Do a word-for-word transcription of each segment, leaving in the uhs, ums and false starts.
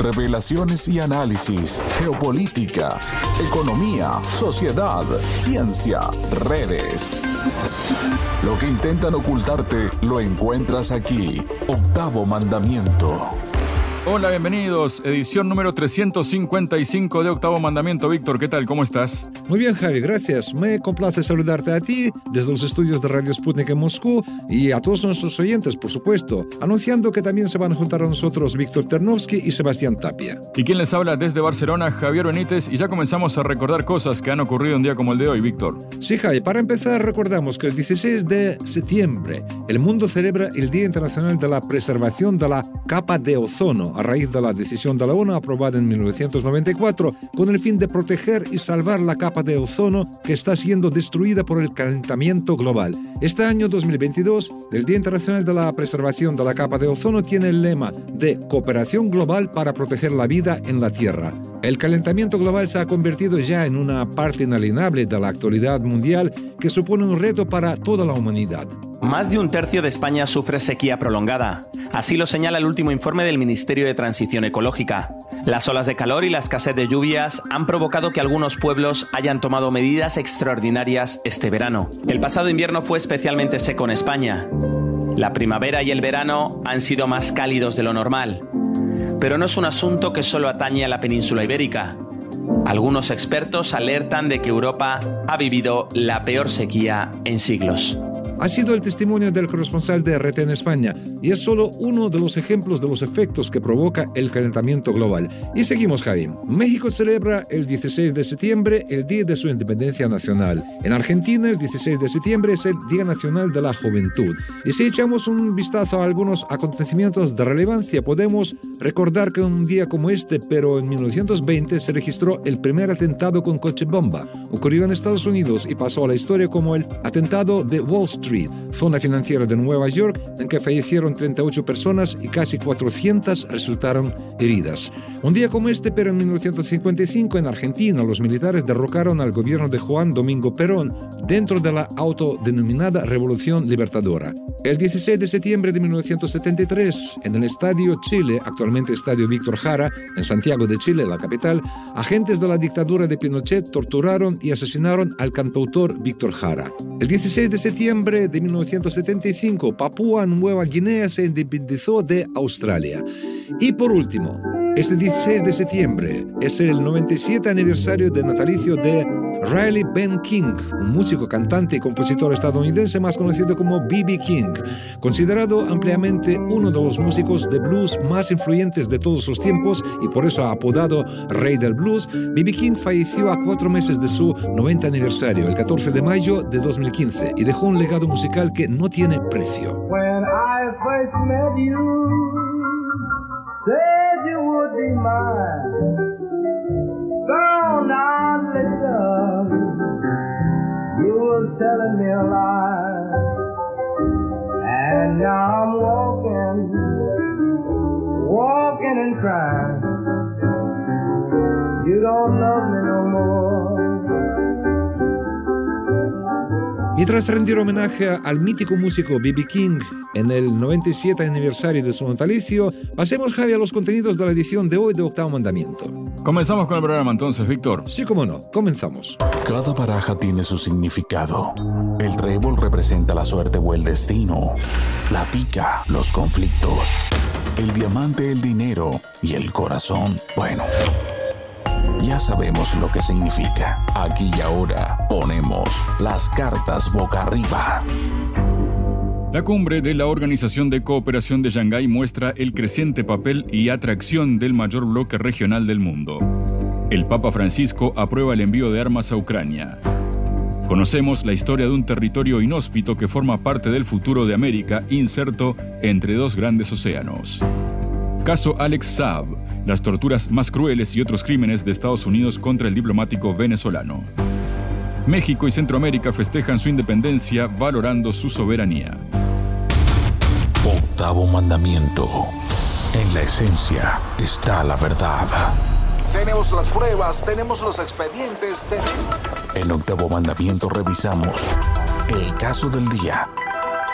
revelaciones y análisis, geopolítica, economía, sociedad, ciencia, redes. Lo que intentan ocultarte lo encuentras aquí. Octavo Mandamiento. Hola, bienvenidos. Edición número trescientos cincuenta y cinco de Octavo Mandamiento. Víctor, ¿qué tal? ¿Cómo estás? Muy bien, Javi, gracias. Me complace saludarte a ti desde los estudios de Radio Sputnik en Moscú y a todos nuestros oyentes, por supuesto, anunciando que también se van a juntar a nosotros Víctor Ternovsky y Sebastián Tapia. ¿Y quién les habla desde Barcelona? Javier Benítez. Y ya comenzamos a recordar cosas que han ocurrido un día como el de hoy, Víctor. Sí, Javi, para empezar recordamos que el dieciséis de septiembre el mundo celebra el Día Internacional de la Preservación de la Capa de Ozono, a raíz de la decisión de la ONU aprobada en mil novecientos noventa y cuatro con el fin de proteger y salvar la capa de ozono que está siendo destruida por el calentamiento global. Este año dos mil veintidós, el Día Internacional de la Preservación de la Capa de Ozono tiene el lema de cooperación global para proteger la vida en la Tierra. El calentamiento global se ha convertido ya en una parte inalienable de la actualidad mundial que supone un reto para toda la humanidad. Más de un tercio de España sufre sequía prolongada. Así lo señala el último informe del Ministerio de Transición Ecológica. Las olas de calor y la escasez de lluvias han provocado que algunos pueblos hayan tomado medidas extraordinarias este verano. El pasado invierno fue especialmente seco en España. La primavera y el verano han sido más cálidos de lo normal. Pero no es un asunto que solo atañe a la península ibérica. Algunos expertos alertan de que Europa ha vivido la peor sequía en siglos. Ha sido el testimonio del corresponsal de R T en España y es solo uno de los ejemplos de los efectos que provoca el calentamiento global. Y seguimos, Javi. México celebra el dieciséis de septiembre el Día de su Independencia Nacional. En Argentina, el dieciséis de septiembre es el Día Nacional de la Juventud. Y si echamos un vistazo a algunos acontecimientos de relevancia, podemos recordar que un día como este, pero en mil novecientos veinte, se registró el primer atentado con coche bomba. Ocurrió en Estados Unidos y pasó a la historia como el atentado de Wall Street, zona financiera de Nueva York, en que fallecieron treinta y ocho personas y casi cuatrocientas resultaron heridas. Un día como este, pero en mil novecientos cincuenta y cinco, en Argentina, los militares derrocaron al gobierno de Juan Domingo Perón dentro de la autodenominada Revolución Libertadora. El dieciséis de septiembre de mil novecientos setenta y tres, en el Estadio Chile, actualmente Estadio Víctor Jara, en Santiago de Chile, la capital, agentes de la dictadura de Pinochet torturaron y asesinaron al cantautor Víctor Jara. El dieciséis de septiembre de mil novecientos setenta y cinco, Papúa Nueva Guinea se independizó de Australia. Y por último, este dieciséis de septiembre es el noventa y siete aniversario del natalicio de Riley Ben King, un músico, cantante y compositor estadounidense más conocido como B B King. Considerado ampliamente uno de los músicos de blues más influyentes de todos los tiempos y por eso apodado Rey del Blues, B B King falleció a cuatro meses de su noventa aniversario, el catorce de mayo de dos mil quince, y dejó un legado musical que no tiene precio. When I first met you, said you would be mine. Found out later you were telling me a lie, and now I'm walking, walking and crying. You don't love me no more. Y tras rendir homenaje al mítico músico B B King en el noventa y siete aniversario de su natalicio, pasemos, Javi, a los contenidos de la edición de hoy de Octavo Mandamiento. Comenzamos con el programa entonces, Víctor. Sí, cómo no, comenzamos. Cada baraja tiene su significado. El trébol representa la suerte o el destino. La pica, los conflictos. El diamante, el dinero. Y el corazón, bueno, ya sabemos lo que significa. Aquí y ahora ponemos las cartas boca arriba. La cumbre de la Organización de Cooperación de Shanghái muestra el creciente papel y atracción del mayor bloque regional del mundo. El Papa Francisco aprueba el envío de armas a Ucrania. Conocemos la historia de un territorio inhóspito que forma parte del futuro de América, inserto entre dos grandes océanos. Caso Alex Saab, las torturas más crueles y otros crímenes de Estados Unidos contra el diplomático venezolano. México y Centroamérica festejan su independencia valorando su soberanía. Octavo mandamiento. En la esencia está la verdad. Tenemos las pruebas, tenemos los expedientes, tenemos... En Octavo Mandamiento revisamos el caso del día.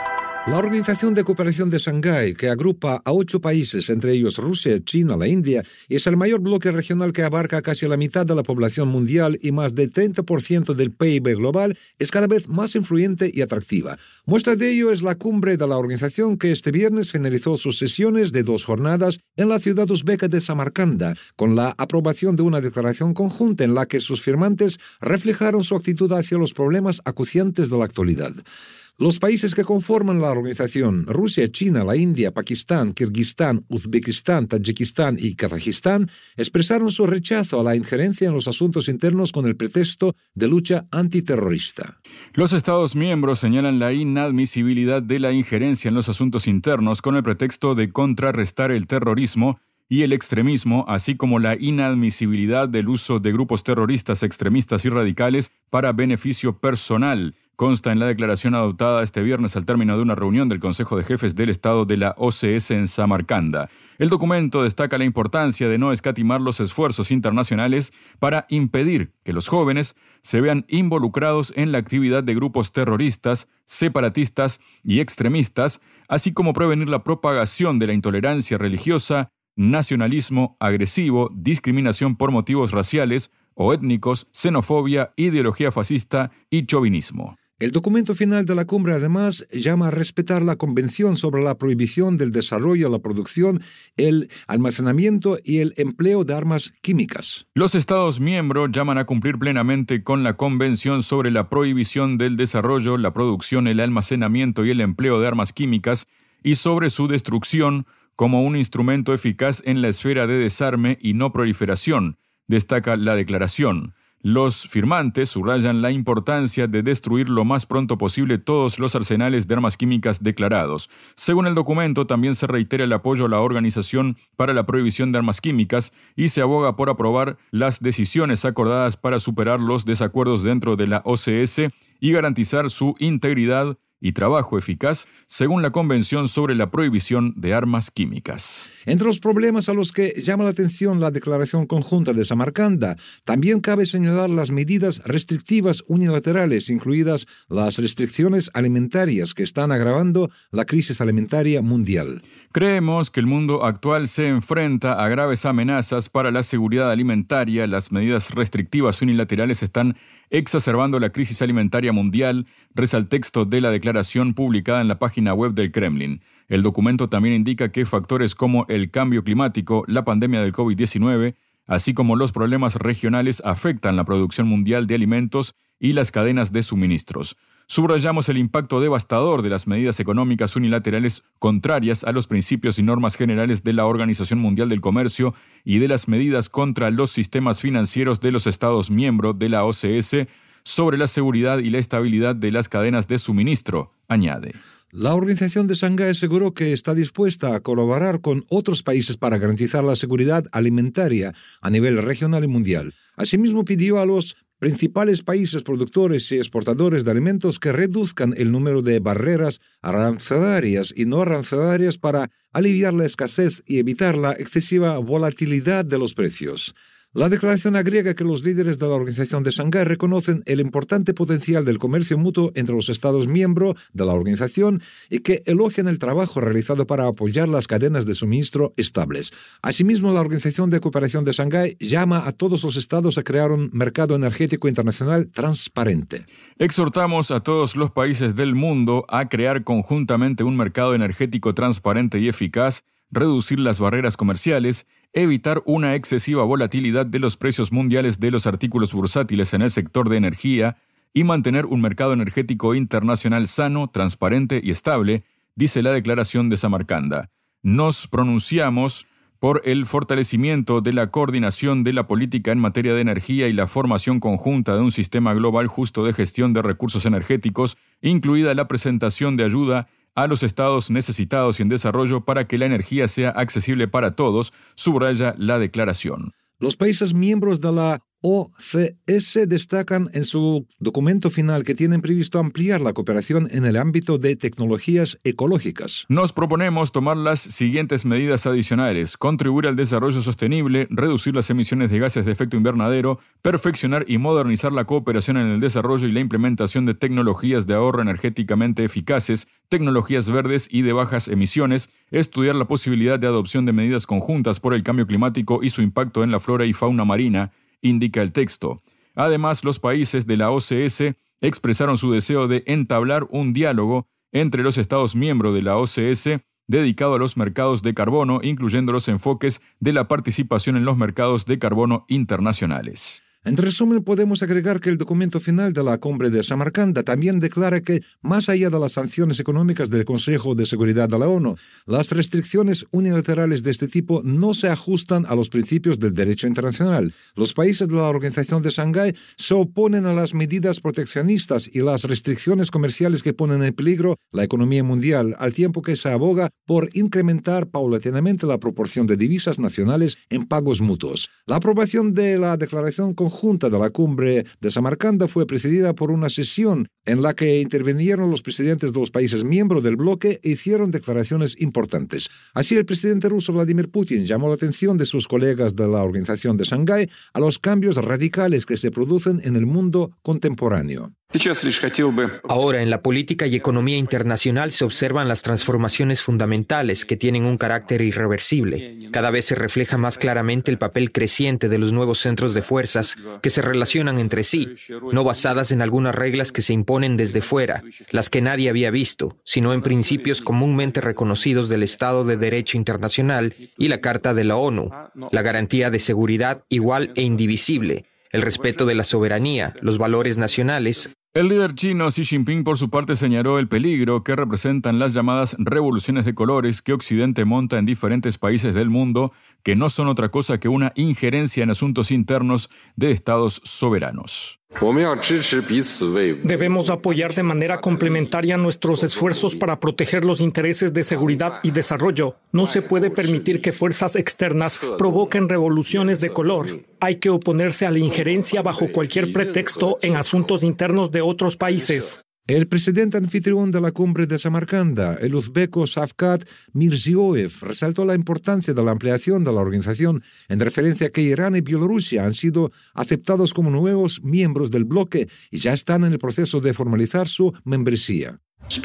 La Organización de Cooperación de Shanghái, que agrupa a ocho países, entre ellos Rusia, China, la India, es el mayor bloque regional que abarca casi la mitad de la población mundial y más del treinta por ciento del P I B global, es cada vez más influyente y atractiva. Muestra de ello es la cumbre de la organización que este viernes finalizó sus sesiones de dos jornadas en la ciudad uzbeka de Samarcanda, con la aprobación de una declaración conjunta en la que sus firmantes reflejaron su actitud hacia los problemas acuciantes de la actualidad. Los países que conforman la organización, Rusia, China, la India, Pakistán, Kirguistán, Uzbekistán, Tayikistán y Kazajistán, expresaron su rechazo a la injerencia en los asuntos internos con el pretexto de lucha antiterrorista. Los Estados miembros señalan la inadmisibilidad de la injerencia en los asuntos internos con el pretexto de contrarrestar el terrorismo y el extremismo, así como la inadmisibilidad del uso de grupos terroristas, extremistas y radicales para beneficio personal. Consta en la declaración adoptada este viernes al término de una reunión del Consejo de Jefes del Estado de la O C S en Samarcanda. El documento destaca la importancia de no escatimar los esfuerzos internacionales para impedir que los jóvenes se vean involucrados en la actividad de grupos terroristas, separatistas y extremistas, así como prevenir la propagación de la intolerancia religiosa, nacionalismo agresivo, discriminación por motivos raciales o étnicos, xenofobia, ideología fascista y chauvinismo. El documento final de la cumbre, además, llama a respetar la Convención sobre la prohibición del desarrollo, la producción, el almacenamiento y el empleo de armas químicas. Los Estados miembros llaman a cumplir plenamente con la Convención sobre la prohibición del desarrollo, la producción, el almacenamiento y el empleo de armas químicas y sobre su destrucción como un instrumento eficaz en la esfera de desarme y no proliferación, destaca la declaración. Los firmantes subrayan la importancia de destruir lo más pronto posible todos los arsenales de armas químicas declarados. Según el documento, también se reitera el apoyo a la Organización para la Prohibición de Armas Químicas y se aboga por aprobar las decisiones acordadas para superar los desacuerdos dentro de la O C S y garantizar su integridad y trabajo eficaz según la Convención sobre la Prohibición de Armas Químicas. Entre los problemas a los que llama la atención la Declaración Conjunta de Samarcanda, también cabe señalar las medidas restrictivas unilaterales, incluidas las restricciones alimentarias que están agravando la crisis alimentaria mundial. Creemos que el mundo actual se enfrenta a graves amenazas para la seguridad alimentaria. Las medidas restrictivas unilaterales están exacerbando la crisis alimentaria mundial, reza el texto de la declaración publicada en la página web del Kremlin. El documento también indica que factores como el cambio climático, la pandemia del covid diecinueve, así como los problemas regionales afectan la producción mundial de alimentos y las cadenas de suministros. Subrayamos el impacto devastador de las medidas económicas unilaterales contrarias a los principios y normas generales de la Organización Mundial del Comercio y de las medidas contra los sistemas financieros de los Estados miembros de la O C S sobre la seguridad y la estabilidad de las cadenas de suministro, añade. La Organización de Shanghái aseguró que está dispuesta a colaborar con otros países para garantizar la seguridad alimentaria a nivel regional y mundial. Asimismo, pidió a los principales países productores y exportadores de alimentos que reduzcan el número de barreras arancelarias y no arancelarias para aliviar la escasez y evitar la excesiva volatilidad de los precios. La declaración agrega que los líderes de la Organización de Shanghái reconocen el importante potencial del comercio mutuo entre los Estados miembros de la organización y que elogian el trabajo realizado para apoyar las cadenas de suministro estables. Asimismo, la Organización de Cooperación de Shanghái llama a todos los estados a crear un mercado energético internacional transparente. Exhortamos a todos los países del mundo a crear conjuntamente un mercado energético transparente y eficaz, reducir las barreras comerciales, evitar una excesiva volatilidad de los precios mundiales de los artículos bursátiles en el sector de energía y mantener un mercado energético internacional sano, transparente y estable, dice la declaración de Samarcanda. Nos pronunciamos por el fortalecimiento de la coordinación de la política en materia de energía y la formación conjunta de un sistema global justo de gestión de recursos energéticos, incluida la presentación de ayuda a los estados necesitados y en desarrollo para que la energía sea accesible para todos, subraya la declaración. Los países miembros de la O C S destacan en su documento final que tienen previsto ampliar la cooperación en el ámbito de tecnologías ecológicas. Nos proponemos tomar las siguientes medidas adicionales: contribuir al desarrollo sostenible, reducir las emisiones de gases de efecto invernadero, perfeccionar y modernizar la cooperación en el desarrollo y la implementación de tecnologías de ahorro energéticamente eficaces, tecnologías verdes y de bajas emisiones, estudiar la posibilidad de adopción de medidas conjuntas por el cambio climático y su impacto en la flora y fauna marina, indica el texto. Además, los países de la O C S expresaron su deseo de entablar un diálogo entre los Estados miembros de la O C S dedicado a los mercados de carbono, incluyendo los enfoques de la participación en los mercados de carbono internacionales. En resumen, podemos agregar que el documento final de la Cumbre de Samarcanda también declara que, más allá de las sanciones económicas del Consejo de Seguridad de la ONU, las restricciones unilaterales de este tipo no se ajustan a los principios del derecho internacional. Los países de la Organización de Shanghái se oponen a las medidas proteccionistas y las restricciones comerciales que ponen en peligro la economía mundial, al tiempo que se aboga por incrementar paulatinamente la proporción de divisas nacionales en pagos mutuos. La aprobación de la declaración conjunta de la Cumbre de Samarcanda fue precedida por una sesión en la que intervinieron los presidentes de los países miembros del bloque e hicieron declaraciones importantes. Así, el presidente ruso Vladimir Putin llamó la atención de sus colegas de la Organización de Shanghái a los cambios radicales que se producen en el mundo contemporáneo. Ahora, en la política y economía internacional se observan las transformaciones fundamentales que tienen un carácter irreversible. Cada vez se refleja más claramente el papel creciente de los nuevos centros de fuerzas que se relacionan entre sí, no basadas en algunas reglas que se imponen desde fuera, las que nadie había visto, sino en principios comúnmente reconocidos del Estado de Derecho Internacional y la Carta de la ONU, la garantía de seguridad igual e indivisible, el respeto de la soberanía, los valores nacionales. El líder chino Xi Jinping, por su parte, señaló el peligro que representan las llamadas revoluciones de colores que Occidente monta en diferentes países del mundo, que no son otra cosa que una injerencia en asuntos internos de estados soberanos. Debemos apoyar de manera complementaria nuestros esfuerzos para proteger los intereses de seguridad y desarrollo. No se puede permitir que fuerzas externas provoquen revoluciones de color. Hay que oponerse a la injerencia bajo cualquier pretexto en asuntos internos de otros países. El presidente anfitrión de la Cumbre de Samarcanda, el uzbeco Shavkat Mirziyoyev, resaltó la importancia de la ampliación de la organización en referencia a que Irán y Bielorrusia han sido aceptados como nuevos miembros del bloque y ya están en el proceso de formalizar su membresía.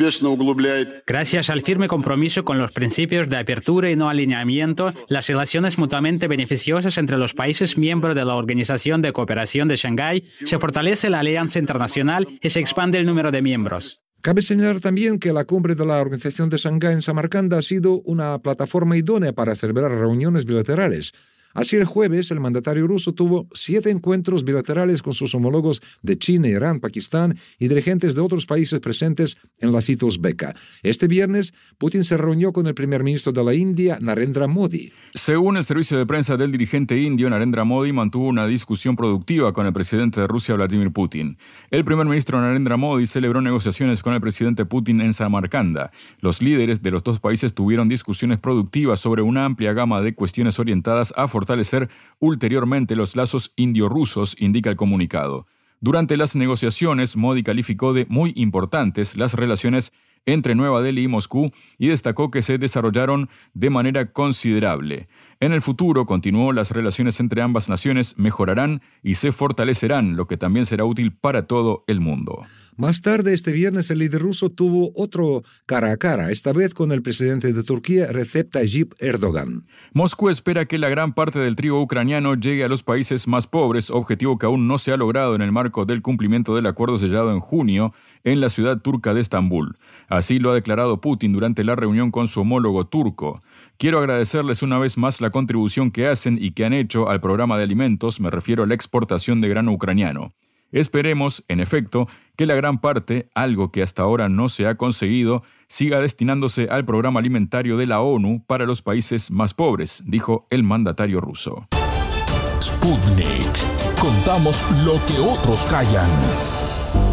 Gracias al firme compromiso con los principios de apertura y no alineamiento, las relaciones mutuamente beneficiosas entre los países miembros de la Organización de Cooperación de Shanghái, se fortalece la alianza internacional y se expande el número de miembros. Cabe señalar también que la Cumbre de la Organización de Shanghái en Samarcanda ha sido una plataforma idónea para celebrar reuniones bilaterales. Así, el jueves, el mandatario ruso tuvo siete encuentros bilaterales con sus homólogos de China, Irán, Pakistán y dirigentes de otros países presentes en la cita uzbeca. Este viernes, Putin se reunió con el primer ministro de la India, Narendra Modi. Según el servicio de prensa del dirigente indio, Narendra Modi mantuvo una discusión productiva con el presidente de Rusia, Vladimir Putin. El primer ministro Narendra Modi celebró negociaciones con el presidente Putin en Samarcanda. Los líderes de los dos países tuvieron discusiones productivas sobre una amplia gama de cuestiones orientadas a fortalecer ulteriormente los lazos indio-rusos, indica el comunicado. Durante las negociaciones, Modi calificó de muy importantes las relaciones entre Nueva Delhi y Moscú y destacó que se desarrollaron de manera considerable. En el futuro, continuó, las relaciones entre ambas naciones mejorarán y se fortalecerán, lo que también será útil para todo el mundo. Más tarde, este viernes, el líder ruso tuvo otro cara a cara, esta vez con el presidente de Turquía, Recep Tayyip Erdogan. Moscú espera que la gran parte del trigo ucraniano llegue a los países más pobres, objetivo que aún no se ha logrado en el marco del cumplimiento del acuerdo sellado en junio en la ciudad turca de Estambul. Así lo ha declarado Putin durante la reunión con su homólogo turco. Quiero agradecerles una vez más la contribución que hacen y que han hecho al programa de alimentos, me refiero a la exportación de grano ucraniano. Esperemos, en efecto, que la gran parte, algo que hasta ahora no se ha conseguido, siga destinándose al programa alimentario de la ONU para los países más pobres, dijo el mandatario ruso. Sputnik. Contamos lo que otros callan.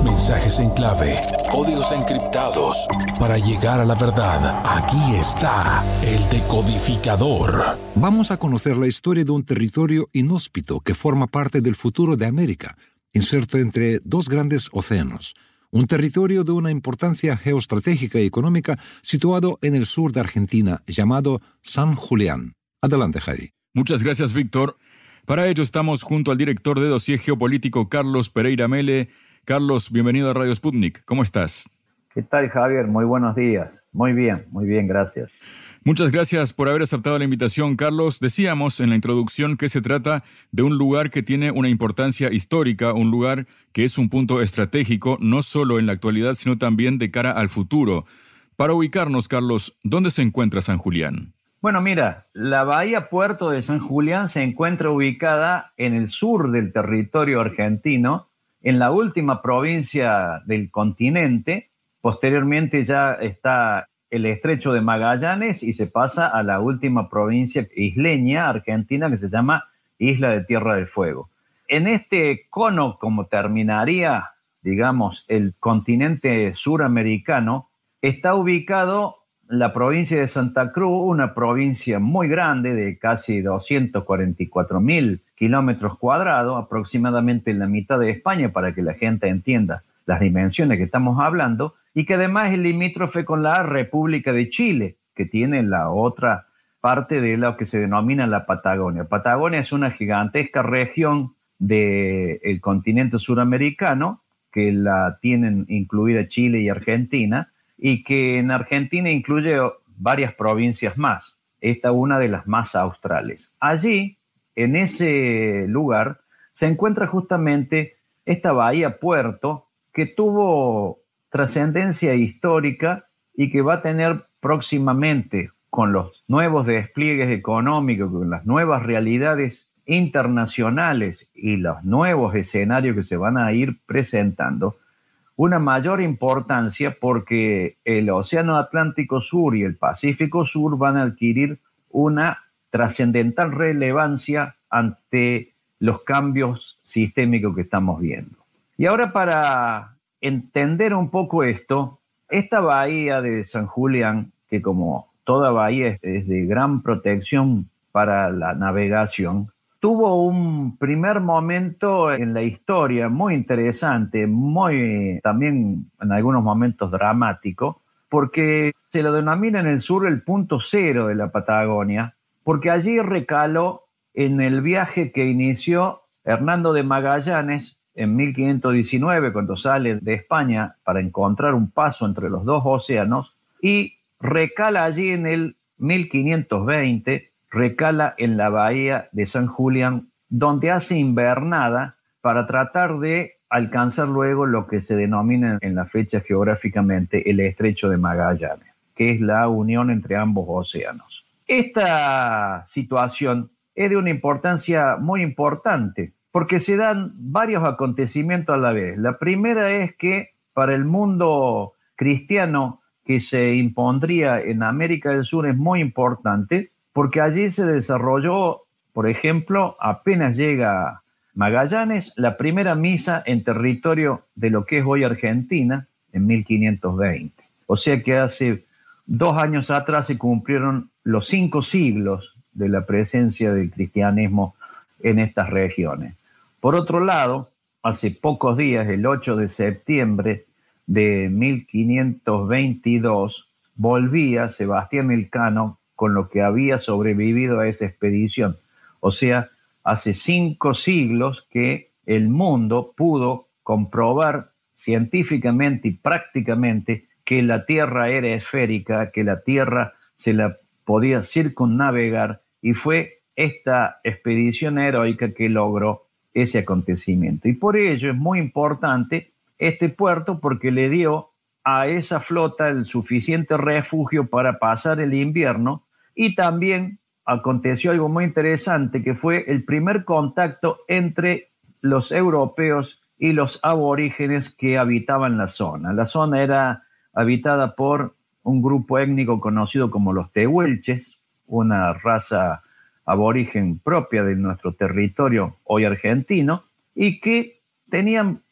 Mensajes en clave, códigos encriptados. Para llegar a la verdad, aquí está el decodificador. Vamos a conocer la historia de un territorio inhóspito que forma parte del futuro de América, inserto entre dos grandes océanos. Un territorio de una importancia geoestratégica y económica situado en el sur de Argentina, llamado San Julián. Adelante, Javi. Muchas gracias, Víctor. Para ello estamos junto al director de dossier geopolítico, Carlos Pereira Mele. Carlos, bienvenido a Radio Sputnik. ¿Cómo estás? ¿Qué tal, Javier? Muy buenos días. Muy bien, muy bien, gracias. Muchas gracias por haber aceptado la invitación, Carlos. Decíamos en la introducción que se trata de un lugar que tiene una importancia histórica, un lugar que es un punto estratégico, no solo en la actualidad, sino también de cara al futuro. Para ubicarnos, Carlos, ¿dónde se encuentra San Julián? Bueno, mira, la bahía Puerto de San Julián se encuentra ubicada en el sur del territorio argentino, en la última provincia del continente. Posteriormente ya está el estrecho de Magallanes y se pasa a la última provincia isleña argentina que se llama Isla de Tierra del Fuego. En este cono, como terminaría, digamos, el continente suramericano, está ubicado la provincia de Santa Cruz, una provincia muy grande de casi doscientos cuarenta y cuatro mil kilómetros cuadrados, aproximadamente la mitad de España, para que la gente entienda las dimensiones que estamos hablando, y que además es limítrofe con la República de Chile, que tiene la otra parte de lo que se denomina la Patagonia. Patagonia es una gigantesca región del continente suramericano, que la tienen incluida Chile y Argentina, y que en Argentina incluye varias provincias más. Esta es una de las más australes. Allí, en ese lugar, se encuentra justamente esta bahía Puerto, que tuvo trascendencia histórica y que va a tener próximamente, con los nuevos despliegues económicos, con las nuevas realidades internacionales y los nuevos escenarios que se van a ir presentando, una mayor importancia, porque el Océano Atlántico Sur y el Pacífico Sur van a adquirir una trascendental relevancia ante los cambios sistémicos que estamos viendo. Y ahora, para entender un poco esto, esta bahía de San Julián, que como toda bahía es de gran protección para la navegación, tuvo un primer momento en la historia muy interesante, muy también en algunos momentos dramático, porque se lo denomina en el sur el punto cero de la Patagonia, porque allí recaló en el viaje que inició Hernando de Magallanes en mil quinientos diecinueve, cuando sale de España para encontrar un paso entre los dos océanos, y recala allí en el mil quinientos veinte, recala en la bahía de San Julián, donde hace invernada para tratar de alcanzar luego lo que se denomina en la fecha geográficamente el estrecho de Magallanes, que es la unión entre ambos océanos. Esta situación es de una importancia muy importante, porque se dan varios acontecimientos a la vez. La primera es que para el mundo cristiano que se impondría en América del Sur es muy importante, porque allí se desarrolló, por ejemplo, apenas llega Magallanes, la primera misa en territorio de lo que es hoy Argentina, en mil quinientos veinte. O sea que hace dos años atrás se cumplieron los cinco siglos de la presencia del cristianismo en estas regiones. Por otro lado, hace pocos días, el ocho de septiembre de mil quinientos veintidós, volvía Sebastián Elcano con lo que había sobrevivido a esa expedición. O sea, hace cinco siglos que el mundo pudo comprobar científicamente y prácticamente que la Tierra era esférica, que la Tierra se la podía circunnavegar, y fue esta expedición heroica que logró ese acontecimiento. Y por ello es muy importante este puerto, porque le dio a esa flota el suficiente refugio para pasar el invierno. Y también aconteció algo muy interesante, que fue el primer contacto entre los europeos y los aborígenes que habitaban la zona. La zona era habitada por un grupo étnico conocido como los tehuelches, una raza aborigen propia de nuestro territorio hoy argentino, y que tenían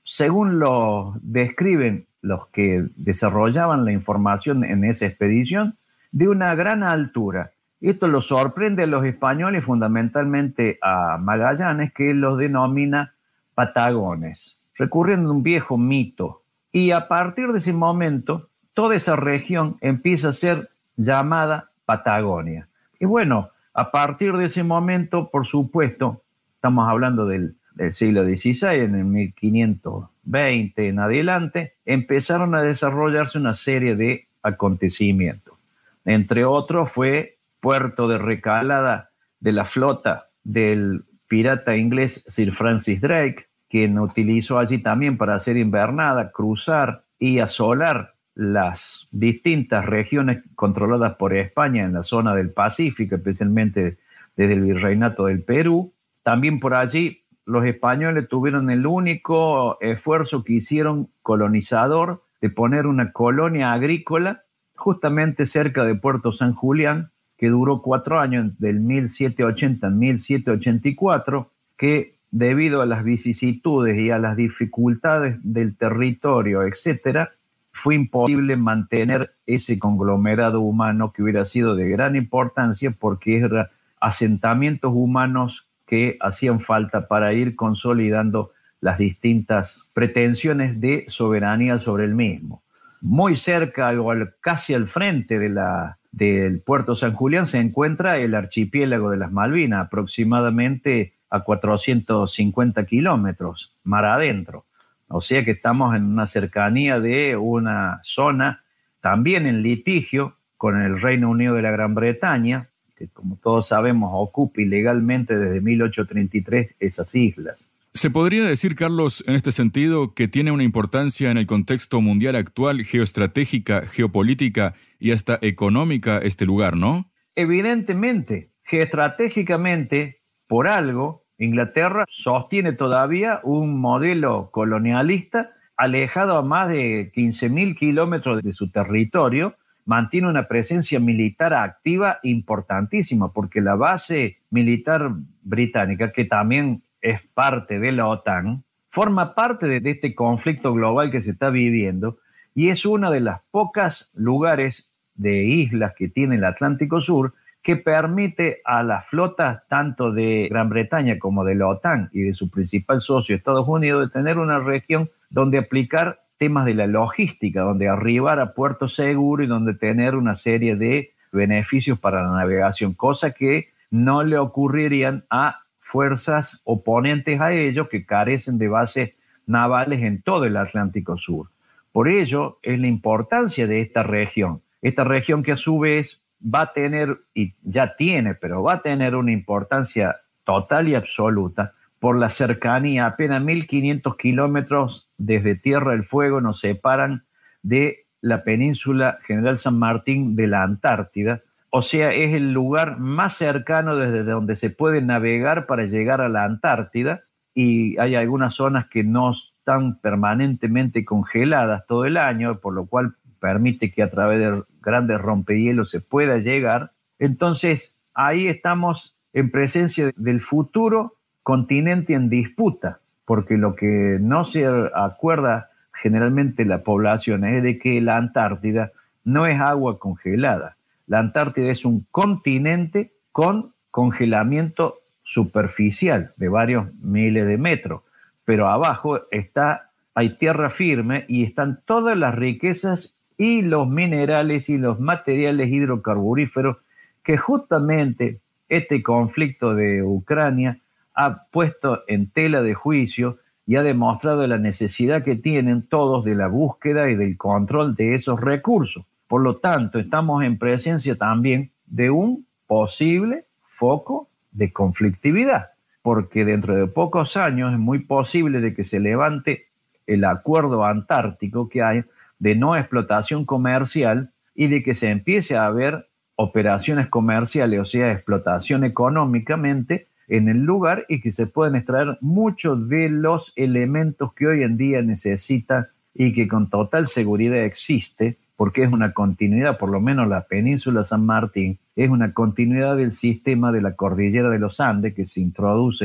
según lo describen los que desarrollaban la información en esa expedición, de una gran altura. Esto lo sorprende a los españoles, fundamentalmente a Magallanes, que los denomina patagones, recurriendo a un viejo mito. Y a partir de ese momento, toda esa región empieza a ser llamada Patagonia. Y bueno, a partir de ese momento, por supuesto, estamos hablando del, del siglo dieciséis, en el mil quinientos veinte en adelante, empezaron a desarrollarse una serie de acontecimientos. Entre otros fue puerto de recalada de la flota del pirata inglés Sir Francis Drake, quien utilizó allí también para hacer invernada, cruzar y asolar las distintas regiones controladas por España en la zona del Pacífico, especialmente desde el Virreinato del Perú. También por allí los españoles tuvieron el único esfuerzo que hicieron colonizador de poner una colonia agrícola justamente cerca de Puerto San Julián, que duró cuatro años, del mil setecientos ochenta a mil setecientos ochenta y cuatro, que debido a las vicisitudes y a las dificultades del territorio, etcétera, fue imposible mantener ese conglomerado humano que hubiera sido de gran importancia, porque eran asentamientos humanos que hacían falta para ir consolidando las distintas pretensiones de soberanía sobre el mismo. Muy cerca, o casi al frente de la, del Puerto San Julián, se encuentra el archipiélago de las Malvinas, aproximadamente a cuatrocientos cincuenta kilómetros mar adentro. O sea que estamos en una cercanía de una zona también en litigio con el Reino Unido de la Gran Bretaña, que como todos sabemos ocupa ilegalmente desde mil ochocientos treinta y tres esas islas. ¿Se podría decir, Carlos, en este sentido, que tiene una importancia en el contexto mundial actual, geoestratégica, geopolítica y hasta económica este lugar, no? Evidentemente, geoestratégicamente, por algo, Inglaterra sostiene todavía un modelo colonialista alejado a más de quince mil kilómetros de su territorio. Mantiene una presencia militar activa importantísima, porque la base militar británica, que también es parte de la OTAN, forma parte de este conflicto global que se está viviendo y es una de las pocas lugares de islas que tiene el Atlántico Sur que permite a las flotas tanto de Gran Bretaña como de la OTAN y de su principal socio Estados Unidos de tener una región donde aplicar temas de la logística, donde arribar a puerto seguro y donde tener una serie de beneficios para la navegación, cosa que no le ocurrirían a fuerzas oponentes a ellos que carecen de bases navales en todo el Atlántico Sur. Por ello es la importancia de esta región, esta región que a su vez va a tener, y ya tiene, pero va a tener una importancia total y absoluta por la cercanía. Apenas mil quinientos kilómetros desde Tierra del Fuego nos separan de la península General San Martín de la Antártida. O sea, es el lugar más cercano desde donde se puede navegar para llegar a la Antártida, y hay algunas zonas que no están permanentemente congeladas todo el año, por lo cual permite que a través de grandes rompehielos se pueda llegar. Entonces, ahí estamos en presencia del futuro continente en disputa, porque lo que no se acuerda generalmente la población es de que la Antártida no es agua congelada. La Antártida es un continente con congelamiento superficial de varios miles de metros, pero abajo está, hay tierra firme y están todas las riquezas y los minerales y los materiales hidrocarburíferos que justamente este conflicto de Ucrania ha puesto en tela de juicio y ha demostrado la necesidad que tienen todos de la búsqueda y del control de esos recursos. Por lo tanto, estamos en presencia también de un posible foco de conflictividad, porque dentro de pocos años es muy posible de que se levante el acuerdo antártico que hay de no explotación comercial y de que se empiece a haber operaciones comerciales, o sea, explotación económicamente en el lugar, y que se pueden extraer muchos de los elementos que hoy en día necesita y que con total seguridad existe, porque es una continuidad, por lo menos la península San Martín, es una continuidad del sistema de la cordillera de los Andes que se introduce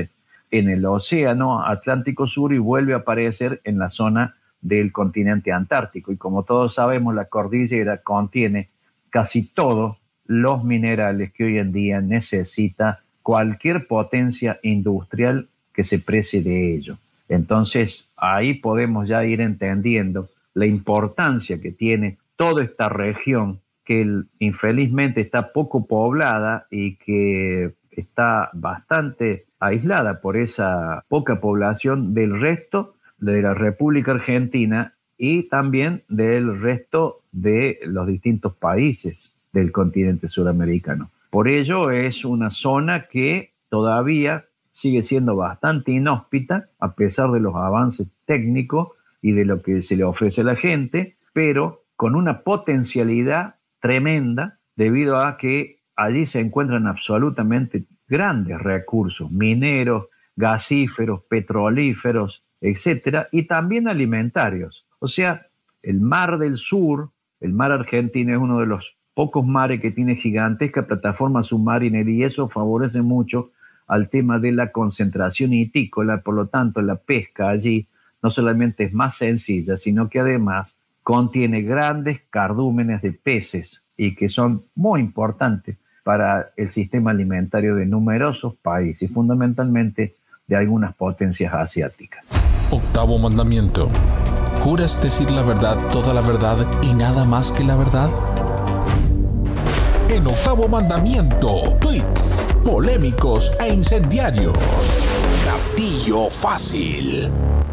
en el océano Atlántico Sur y vuelve a aparecer en la zona del continente antártico. Y como todos sabemos, la cordillera contiene casi todos los minerales que hoy en día necesita cualquier potencia industrial que se precie de ello. Entonces, ahí podemos ya ir entendiendo la importancia que tiene toda esta región que el, infelizmente está poco poblada y que está bastante aislada por esa poca población del resto de la República Argentina y también del resto de los distintos países del continente suramericano. Por ello es una zona que todavía sigue siendo bastante inhóspita a pesar de los avances técnicos y de lo que se le ofrece a la gente, pero con una potencialidad tremenda debido a que allí se encuentran absolutamente grandes recursos mineros, gasíferos, petrolíferos, etcétera, y también alimentarios. O sea, el Mar del Sur, el mar argentino, es uno de los pocos mares que tiene gigantesca plataforma submarina y eso favorece mucho al tema de la concentración hitícola. Por lo tanto, la pesca allí no solamente es más sencilla, sino que además contiene grandes cardúmenes de peces y que son muy importantes para el sistema alimentario de numerosos países, fundamentalmente de algunas potencias asiáticas. Octavo mandamiento. ¿Juras decir la verdad, toda la verdad y nada más que la verdad? En Octavo Mandamiento, tweets polémicos e incendiarios. Gatillo fácil.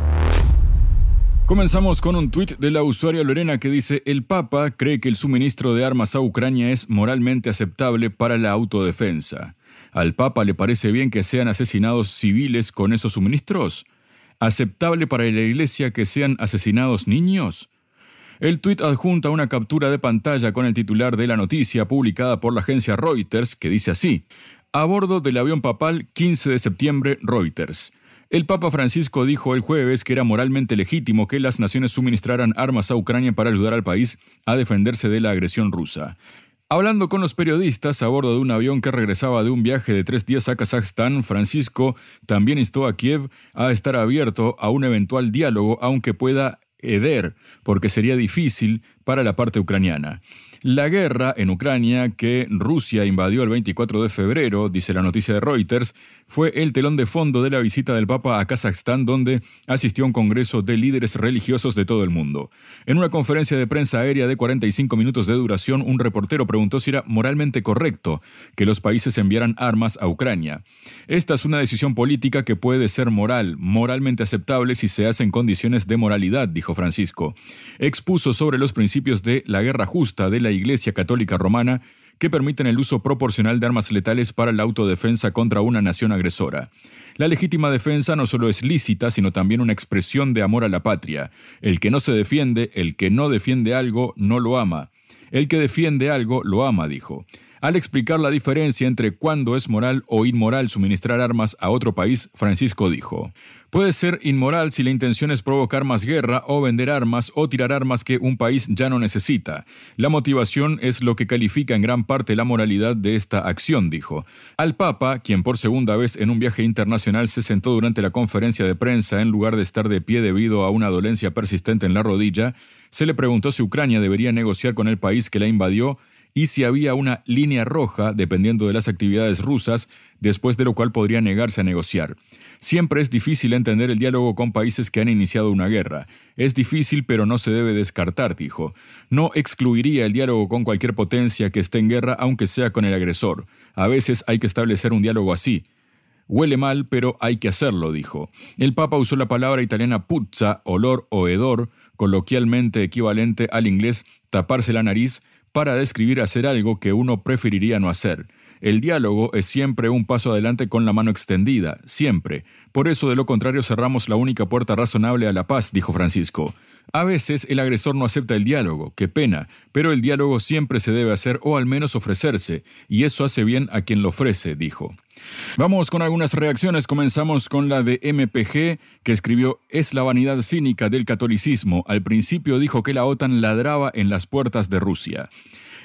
Comenzamos con un tuit de la usuaria Lorena que dice: el Papa cree que el suministro de armas a Ucrania es moralmente aceptable para la autodefensa. ¿Al Papa le parece bien que sean asesinados civiles con esos suministros? ¿Aceptable para la Iglesia que sean asesinados niños? El tuit adjunta una captura de pantalla con el titular de la noticia publicada por la agencia Reuters que dice así: a bordo del avión papal, quince de septiembre, Reuters. El Papa Francisco dijo el jueves que era moralmente legítimo que las naciones suministraran armas a Ucrania para ayudar al país a defenderse de la agresión rusa. Hablando con los periodistas a bordo de un avión que regresaba de un viaje de tres días a Kazajstán, Francisco también instó a Kiev a estar abierto a un eventual diálogo, aunque pueda ceder, porque sería difícil para la parte ucraniana. La guerra en Ucrania, que Rusia invadió el veinticuatro de febrero, dice la noticia de Reuters, fue el telón de fondo de la visita del Papa a Kazajstán, donde asistió a un congreso de líderes religiosos de todo el mundo. En una conferencia de prensa aérea de cuarenta y cinco minutos de duración, un reportero preguntó si era moralmente correcto que los países enviaran armas a Ucrania. Esta es una decisión política que puede ser moral, moralmente aceptable si se hace en condiciones de moralidad, dijo Francisco. Expuso sobre los principios de la guerra justa de la Iglesia Católica Romana, que permiten el uso proporcional de armas letales para la autodefensa contra una nación agresora. La legítima defensa no solo es lícita, sino también una expresión de amor a la patria. El que no se defiende, el que no defiende algo, no lo ama. El que defiende algo, lo ama, dijo. Al explicar la diferencia entre cuándo es moral o inmoral suministrar armas a otro país, Francisco dijo: puede ser inmoral si la intención es provocar más guerra o vender armas o tirar armas que un país ya no necesita. La motivación es lo que califica en gran parte la moralidad de esta acción, dijo. Al Papa, quien por segunda vez en un viaje internacional se sentó durante la conferencia de prensa en lugar de estar de pie debido a una dolencia persistente en la rodilla, se le preguntó si Ucrania debería negociar con el país que la invadió y si había una línea roja dependiendo de las actividades rusas, después de lo cual podría negarse a negociar. Siempre es difícil entender el diálogo con países que han iniciado una guerra. Es difícil, pero no se debe descartar, dijo. No excluiría el diálogo con cualquier potencia que esté en guerra, aunque sea con el agresor. A veces hay que establecer un diálogo así. Huele mal, pero hay que hacerlo, dijo. El Papa usó la palabra italiana puzza, olor o hedor, coloquialmente equivalente al inglés taparse la nariz, para describir hacer algo que uno preferiría no hacer. El diálogo es siempre un paso adelante con la mano extendida, siempre. Por eso, de lo contrario, cerramos la única puerta razonable a la paz, dijo Francisco. A veces el agresor no acepta el diálogo, qué pena, pero el diálogo siempre se debe hacer o al menos ofrecerse, y eso hace bien a quien lo ofrece, dijo. Vamos con algunas reacciones. Comenzamos con la de M P G, que escribió: es la vanidad cínica del catolicismo. Al principio dijo que la OTAN ladraba en las puertas de Rusia.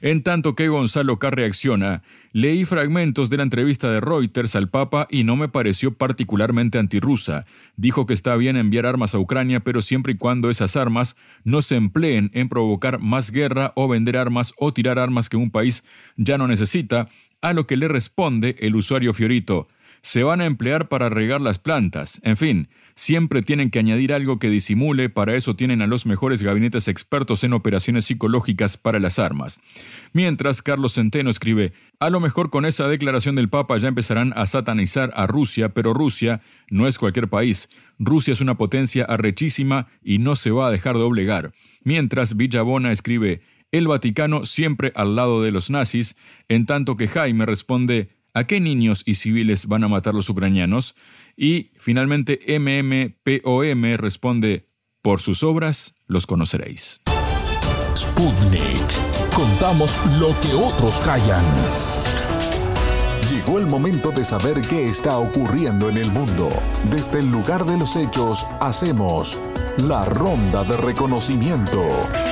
En tanto que Gonzalo K. reacciona, leí fragmentos de la entrevista de Reuters al Papa y no me pareció particularmente antirrusa. Dijo que está bien enviar armas a Ucrania, pero siempre y cuando esas armas no se empleen en provocar más guerra o vender armas o tirar armas que un país ya no necesita, a lo que le responde el usuario Fiorito: se van a emplear para regar las plantas. En fin, siempre tienen que añadir algo que disimule, para eso tienen a los mejores gabinetes expertos en operaciones psicológicas para las armas. Mientras, Carlos Centeno escribe: a lo mejor con esa declaración del Papa ya empezarán a satanizar a Rusia, pero Rusia no es cualquier país. Rusia es una potencia arrechísima y no se va a dejar doblegar. Mientras, Villabona escribe: el Vaticano siempre al lado de los nazis, en tanto que Jaime responde: ¿a qué niños y civiles van a matar los ucranianos? Y finalmente M M P O M responde: por sus obras los conoceréis. Sputnik. Contamos lo que otros callan. Llegó el momento de saber qué está ocurriendo en el mundo. Desde el lugar de los hechos hacemos la ronda de reconocimiento.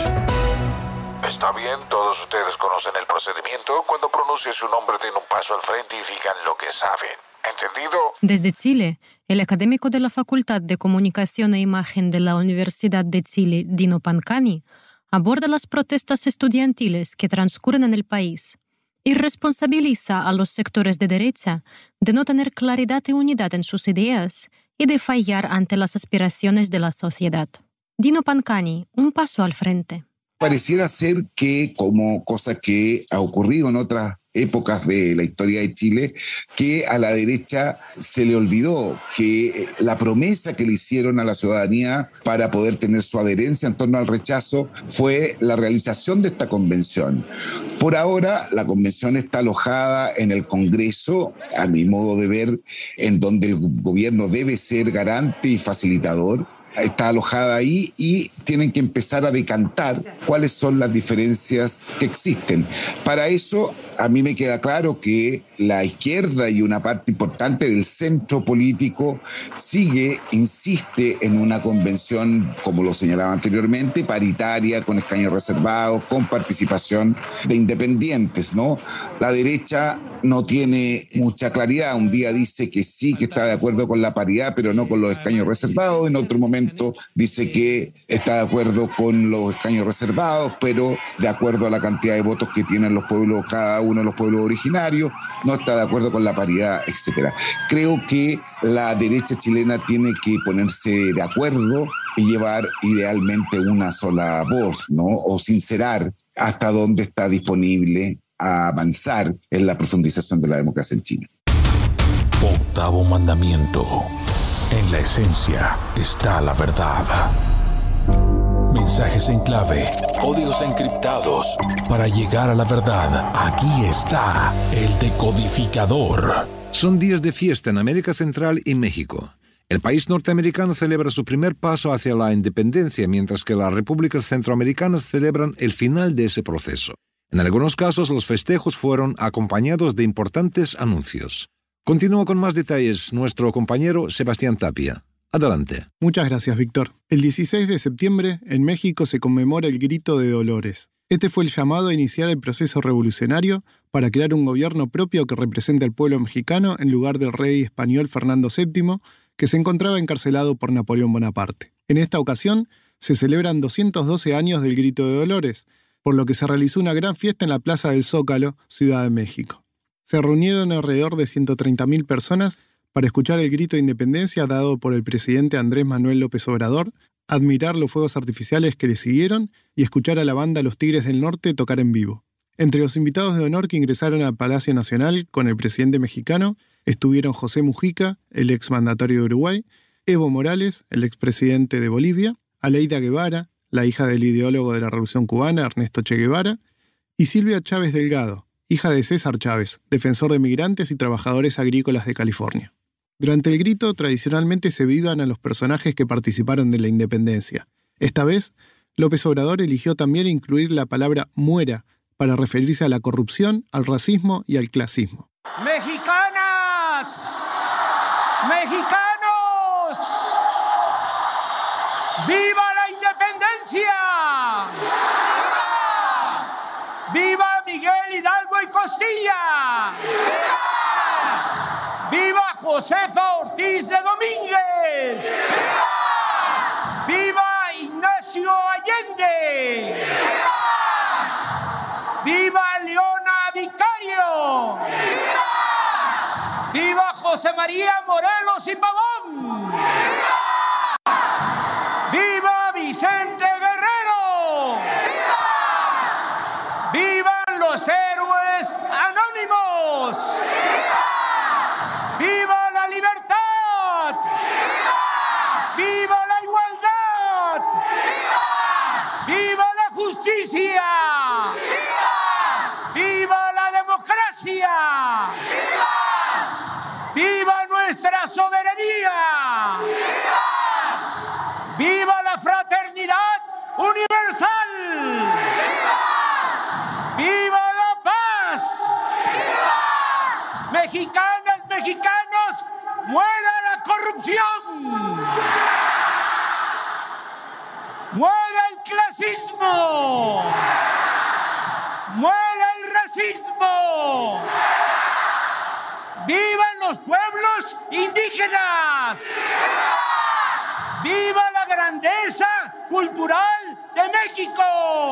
Está bien, todos ustedes conocen el procedimiento. Cuando pronuncie su nombre, den un paso al frente y digan lo que saben. ¿Entendido? Desde Chile, el académico de la Facultad de Comunicación e Imagen de la Universidad de Chile, Dino Pancani, aborda las protestas estudiantiles que transcurren en el país y responsabiliza a los sectores de derecha de no tener claridad y unidad en sus ideas y de fallar ante las aspiraciones de la sociedad. Dino Pancani, un paso al frente. Pareciera ser que, como cosa que ha ocurrido en otras épocas de la historia de Chile, que a la derecha se le olvidó que la promesa que le hicieron a la ciudadanía para poder tener su adherencia en torno al rechazo fue la realización de esta convención. Por ahora, la convención está alojada en el Congreso, a mi modo de ver, en donde el gobierno debe ser garante y facilitador. Está alojada ahí y tienen que empezar a decantar cuáles son las diferencias que existen. Para eso, a mí me queda claro que la izquierda y una parte importante del centro político sigue, insiste en una convención, como lo señalaba anteriormente, paritaria, con escaños reservados, con participación de independientes, ¿no? La derecha no tiene mucha claridad. Un día dice que sí, que está de acuerdo con la paridad, pero no con los escaños reservados. En otro momento dice que está de acuerdo con los escaños reservados, pero de acuerdo a la cantidad de votos que tienen los pueblos, cada uno de los pueblos originarios, no está de acuerdo con la paridad, etcétera. Creo que la derecha chilena tiene que ponerse de acuerdo y llevar idealmente una sola voz, ¿no? O sincerar hasta dónde está disponible a avanzar en la profundización de la democracia en Chile. Octavo mandamiento. En la esencia está la verdad. Mensajes en clave, códigos encriptados. Para llegar a la verdad, aquí está el decodificador. Son días de fiesta en América Central y México. El país norteamericano celebra su primer paso hacia la independencia, mientras que las repúblicas centroamericanas celebran el final de ese proceso. En algunos casos, los festejos fueron acompañados de importantes anuncios. Continúa con más detalles nuestro compañero Sebastián Tapia. Adelante. Muchas gracias, Víctor. El dieciséis de septiembre, en México, se conmemora el Grito de Dolores. Este fue el llamado a iniciar el proceso revolucionario para crear un gobierno propio que represente al pueblo mexicano en lugar del rey español Fernando séptimo, que se encontraba encarcelado por Napoleón Bonaparte. En esta ocasión, se celebran doscientos doce años del Grito de Dolores, por lo que se realizó una gran fiesta en la Plaza del Zócalo, Ciudad de México. Se reunieron alrededor de ciento treinta mil personas para escuchar el grito de independencia dado por el presidente Andrés Manuel López Obrador, admirar los fuegos artificiales que le siguieron y escuchar a la banda Los Tigres del Norte tocar en vivo. Entre los invitados de honor que ingresaron al Palacio Nacional con el presidente mexicano estuvieron José Mujica, el exmandatario de Uruguay, Evo Morales, el expresidente de Bolivia, Aleida Guevara, la hija del ideólogo de la Revolución Cubana, Ernesto Che Guevara, y Silvia Chávez Delgado, hija de César Chávez, defensor de migrantes y trabajadores agrícolas de California. Durante el grito, tradicionalmente se vivan a los personajes que participaron de la independencia. Esta vez, López Obrador eligió también incluir la palabra muera para referirse a la corrupción, al racismo y al clasismo. ¡Mexicanas! ¡Mexicanos! ¡Viva la independencia! ¡Viva! ¡Viva Costilla. ¡Viva! ¡Viva Josefa Ortiz de Domínguez! ¡Viva! ¡Viva Ignacio Allende! ¡Viva! ¡Viva Leona Vicario! ¡Viva! ¡Viva José María Morelos y Pavón! ¡Viva! ¡Viva Vicente Guerrero! ¡Viva! ¡Vivan los héroes anónimos! ¡Viva! ¡Viva la libertad! ¡Viva! ¡Viva la igualdad! ¡Viva! ¡Viva la justicia! ¡Viva! ¡Viva la democracia! ¡Viva! ¡Viva nuestra soberanía! ¡Viva! ¡Viva la fraternidad universal! ¡Viva! ¡Viva la paz! ¡Viva! Mexicanas, mexicanos, ¡muera la corrupción! ¡Muera el clasismo! ¡Muera el racismo! ¡Vivan los pueblos indígenas! ¡Viva la grandeza cultural de México!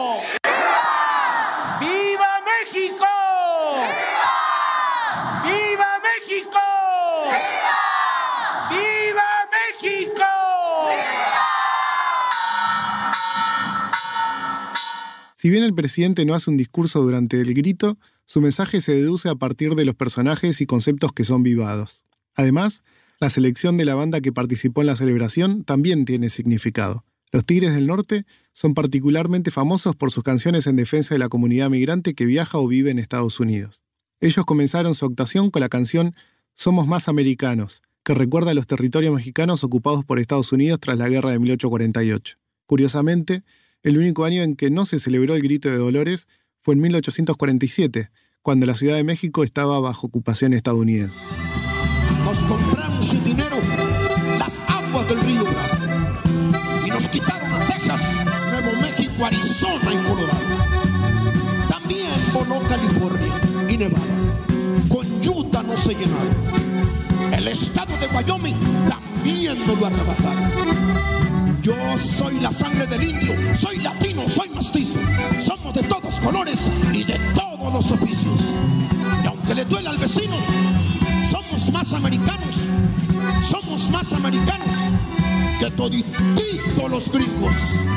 ¡Viva, ¡Viva México! ¡Viva! ¡Viva México! ¡Viva! ¡Viva México! ¡Viva! Si bien el presidente no hace un discurso durante el grito, su mensaje se deduce a partir de los personajes y conceptos que son vivados. Además, la selección de la banda que participó en la celebración también tiene significado. Los Tigres del Norte son particularmente famosos por sus canciones en defensa de la comunidad migrante que viaja o vive en Estados Unidos. Ellos comenzaron su actuación con la canción Somos Más Americanos, que recuerda a los territorios mexicanos ocupados por Estados Unidos tras la guerra de mil ochocientos cuarenta y ocho. Curiosamente, el único año en que no se celebró el Grito de Dolores fue en mil ochocientos cuarenta y siete, cuando la Ciudad de México estaba bajo ocupación estadounidense. Nos compramos sin dinero las aguas del río Bravo y nos quitaron a Texas, Nuevo México, Arizona y Colorado. También voló California y Nevada. Con Utah no se llenaron. El estado de Wyoming también nos lo arrebataron. Yo soy la sangre del indio, soy latino, soy mestizo. Somos de todos colores y de todos los oficios. Y aunque le duela al vecino, somos más americanos, somos más americanos que toditito los gringos.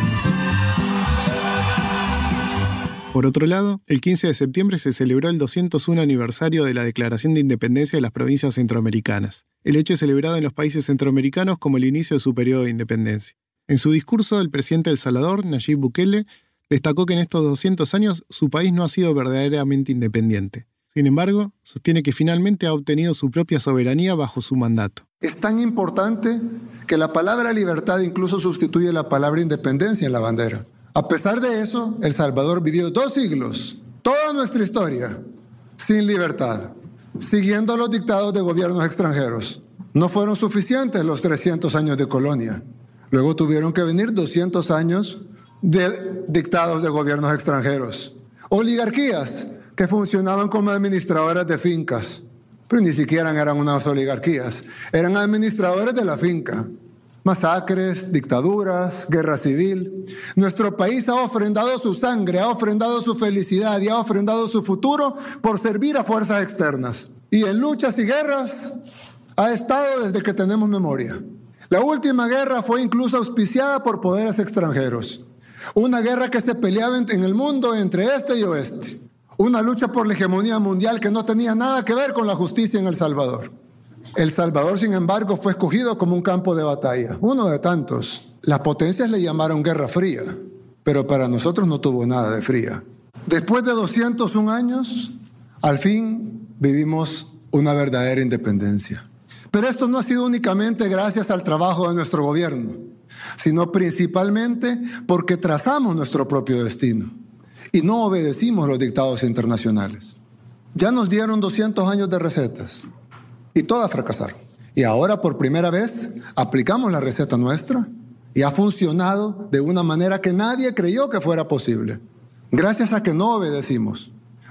Por otro lado, el quince de septiembre se celebró el doscientos uno aniversario de la Declaración de Independencia de las Provincias Centroamericanas. El hecho es celebrado en los países centroamericanos como el inicio de su periodo de independencia. En su discurso, el presidente de El Salvador, Nayib Bukele, destacó que en estos doscientos años su país no ha sido verdaderamente independiente. Sin embargo, sostiene que finalmente ha obtenido su propia soberanía bajo su mandato. Es tan importante que la palabra libertad incluso sustituye la palabra independencia en la bandera. A pesar de eso, El Salvador vivió dos siglos, toda nuestra historia, sin libertad, siguiendo los dictados de gobiernos extranjeros. No fueron suficientes los trescientos años de colonia. Luego tuvieron que venir doscientos años de dictados de gobiernos extranjeros. Oligarquías que funcionaban como administradoras de fincas, pero ni siquiera eran unas oligarquías, eran administradores de la finca. Masacres, dictaduras, guerra civil. Nuestro país ha ofrendado su sangre, ha ofrendado su felicidad y ha ofrendado su futuro por servir a fuerzas externas. Y en luchas y guerras ha estado desde que tenemos memoria. La última guerra fue incluso auspiciada por poderes extranjeros. Una guerra que se peleaba en el mundo entre este y oeste. Una lucha por la hegemonía mundial que no tenía nada que ver con la justicia en El Salvador. El Salvador, sin embargo, fue escogido como un campo de batalla, uno de tantos. Las potencias le llamaron Guerra Fría, pero para nosotros no tuvo nada de fría. Después de doscientos un años, al fin vivimos una verdadera independencia. Pero esto no ha sido únicamente gracias al trabajo de nuestro gobierno, sino principalmente porque trazamos nuestro propio destino y no obedecimos los dictados internacionales. Ya nos dieron doscientos años de recetas y todas fracasaron. Y ahora por primera vez aplicamos la receta nuestra y ha funcionado de una manera que nadie creyó que fuera posible. Gracias a que no obedecimos,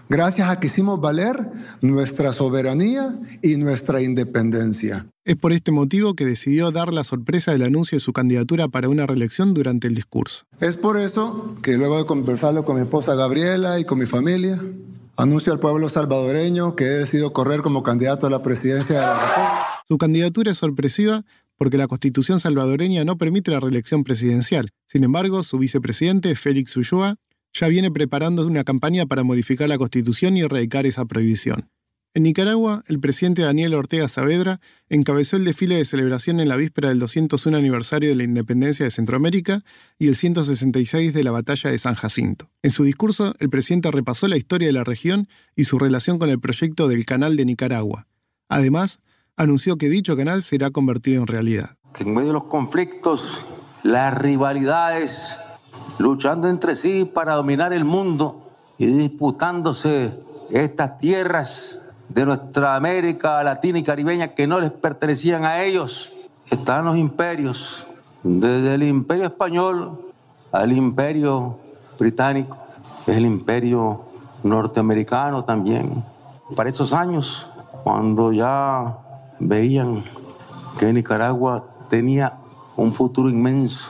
gracias a que hicimos valer nuestra soberanía y nuestra independencia. Es por este motivo que decidió dar la sorpresa del anuncio de su candidatura para una reelección durante el discurso. Es por eso que luego de conversarlo con mi esposa Gabriela y con mi familia, anuncio al pueblo salvadoreño que he decidido correr como candidato a la presidencia de la República. Su candidatura es sorpresiva porque la Constitución salvadoreña no permite la reelección presidencial. Sin embargo, su vicepresidente, Félix Ulloa, ya viene preparando una campaña para modificar la Constitución y erradicar esa prohibición. En Nicaragua, el presidente Daniel Ortega Saavedra encabezó el desfile de celebración en la víspera del doscientos uno aniversario de la independencia de Centroamérica y el ciento sesenta y seis de la batalla de San Jacinto. En su discurso, el presidente repasó la historia de la región y su relación con el proyecto del Canal de Nicaragua. Además, anunció que dicho canal será convertido en realidad. Que en medio de los conflictos, las rivalidades, luchando entre sí para dominar el mundo y disputándose estas tierras de nuestra América Latina y Caribeña que no les pertenecían a ellos, están los imperios, desde el imperio español al imperio británico, es el imperio norteamericano también. Para esos años, cuando ya veían que Nicaragua tenía un futuro inmenso,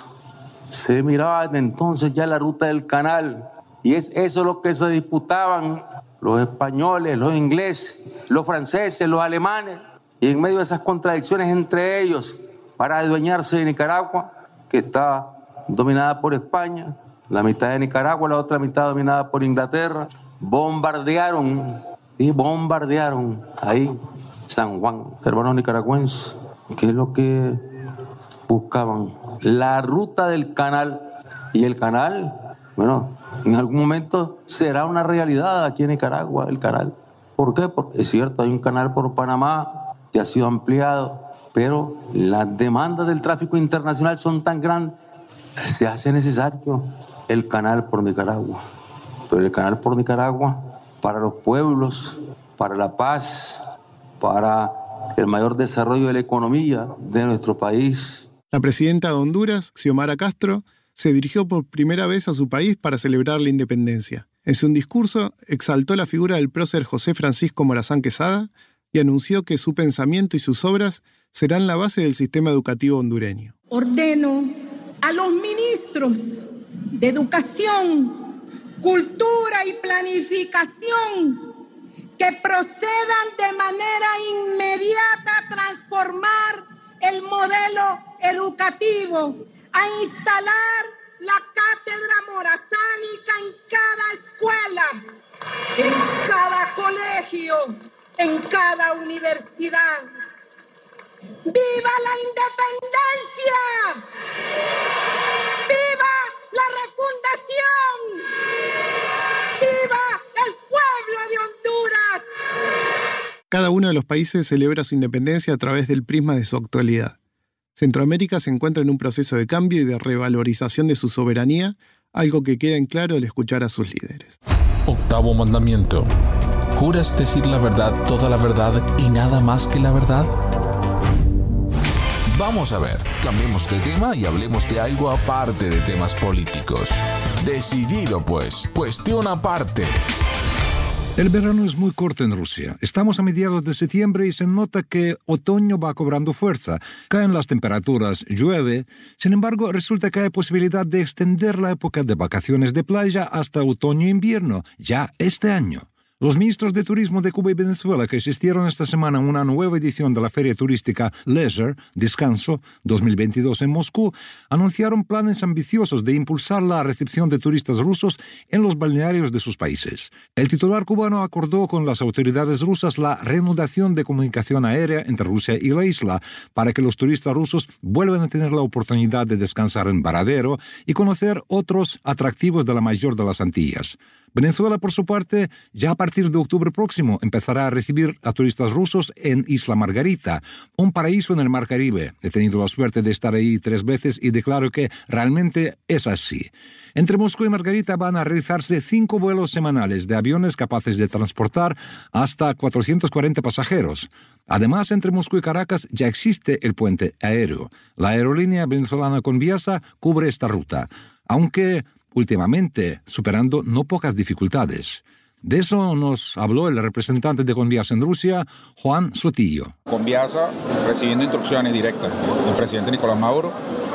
se miraba desde entonces ya la ruta del canal, y es eso lo que se disputaban los españoles, los ingleses, los franceses, los alemanes, y en medio de esas contradicciones entre ellos para adueñarse de Nicaragua, que está dominada por España, la mitad de Nicaragua, la otra mitad dominada por Inglaterra, bombardearon, y bombardearon ahí San Juan, hermanos nicaragüenses, que es lo que buscaban, la ruta del canal, y el canal, bueno, en algún momento será una realidad aquí en Nicaragua, el canal. ¿Por qué? Porque es cierto, hay un canal por Panamá que ha sido ampliado, pero las demandas del tráfico internacional son tan grandes, se hace necesario el canal por Nicaragua. Pero el canal por Nicaragua, para los pueblos, para la paz, para el mayor desarrollo de la economía de nuestro país. La presidenta de Honduras, Xiomara Castro, se dirigió por primera vez a su país para celebrar la independencia. En su discurso, exaltó la figura del prócer José Francisco Morazán Quesada y anunció que su pensamiento y sus obras serán la base del sistema educativo hondureño. Ordeno a los ministros de Educación, Cultura y Planificación que procedan de manera inmediata a transformar el modelo educativo, a instalar la cátedra morazánica en cada escuela, en cada colegio, en cada universidad. ¡Viva la independencia! ¡Viva la refundación! ¡Viva el pueblo de Honduras! Cada uno de los países celebra su independencia a través del prisma de su actualidad. Centroamérica se encuentra en un proceso de cambio y de revalorización de su soberanía, algo que queda en claro al escuchar a sus líderes. Octavo mandamiento. ¿Juras decir la verdad, toda la verdad y nada más que la verdad? Vamos a ver, cambiemos de tema y hablemos de algo aparte de temas políticos. Decidido pues, cuestión aparte. El verano es muy corto en Rusia. Estamos a mediados de septiembre y se nota que otoño va cobrando fuerza. Caen las temperaturas, llueve. Sin embargo, resulta que hay posibilidad de extender la época de vacaciones de playa hasta otoño e invierno, ya este año. Los ministros de Turismo de Cuba y Venezuela, que asistieron esta semana a una nueva edición de la feria turística Leisure, Descanso, dos mil veintidós en Moscú, anunciaron planes ambiciosos de impulsar la recepción de turistas rusos en los balnearios de sus países. El titular cubano acordó con las autoridades rusas la reanudación de comunicación aérea entre Rusia y la isla para que los turistas rusos vuelvan a tener la oportunidad de descansar en Varadero y conocer otros atractivos de la mayor de las Antillas. Venezuela, por su parte, ya a partir de octubre próximo empezará a recibir a turistas rusos en Isla Margarita, un paraíso en el Mar Caribe. He tenido la suerte de estar ahí tres veces y declaro que realmente es así. Entre Moscú y Margarita van a realizarse cinco vuelos semanales de aviones capaces de transportar hasta cuatrocientos cuarenta pasajeros. Además, entre Moscú y Caracas ya existe el puente aéreo. La aerolínea venezolana Conviasa cubre esta ruta, aunque últimamente superando no pocas dificultades. De eso nos habló el representante de Conviasa en Rusia, Juan Sotillo. Conviasa, recibiendo instrucciones directas del presidente Nicolás Maduro,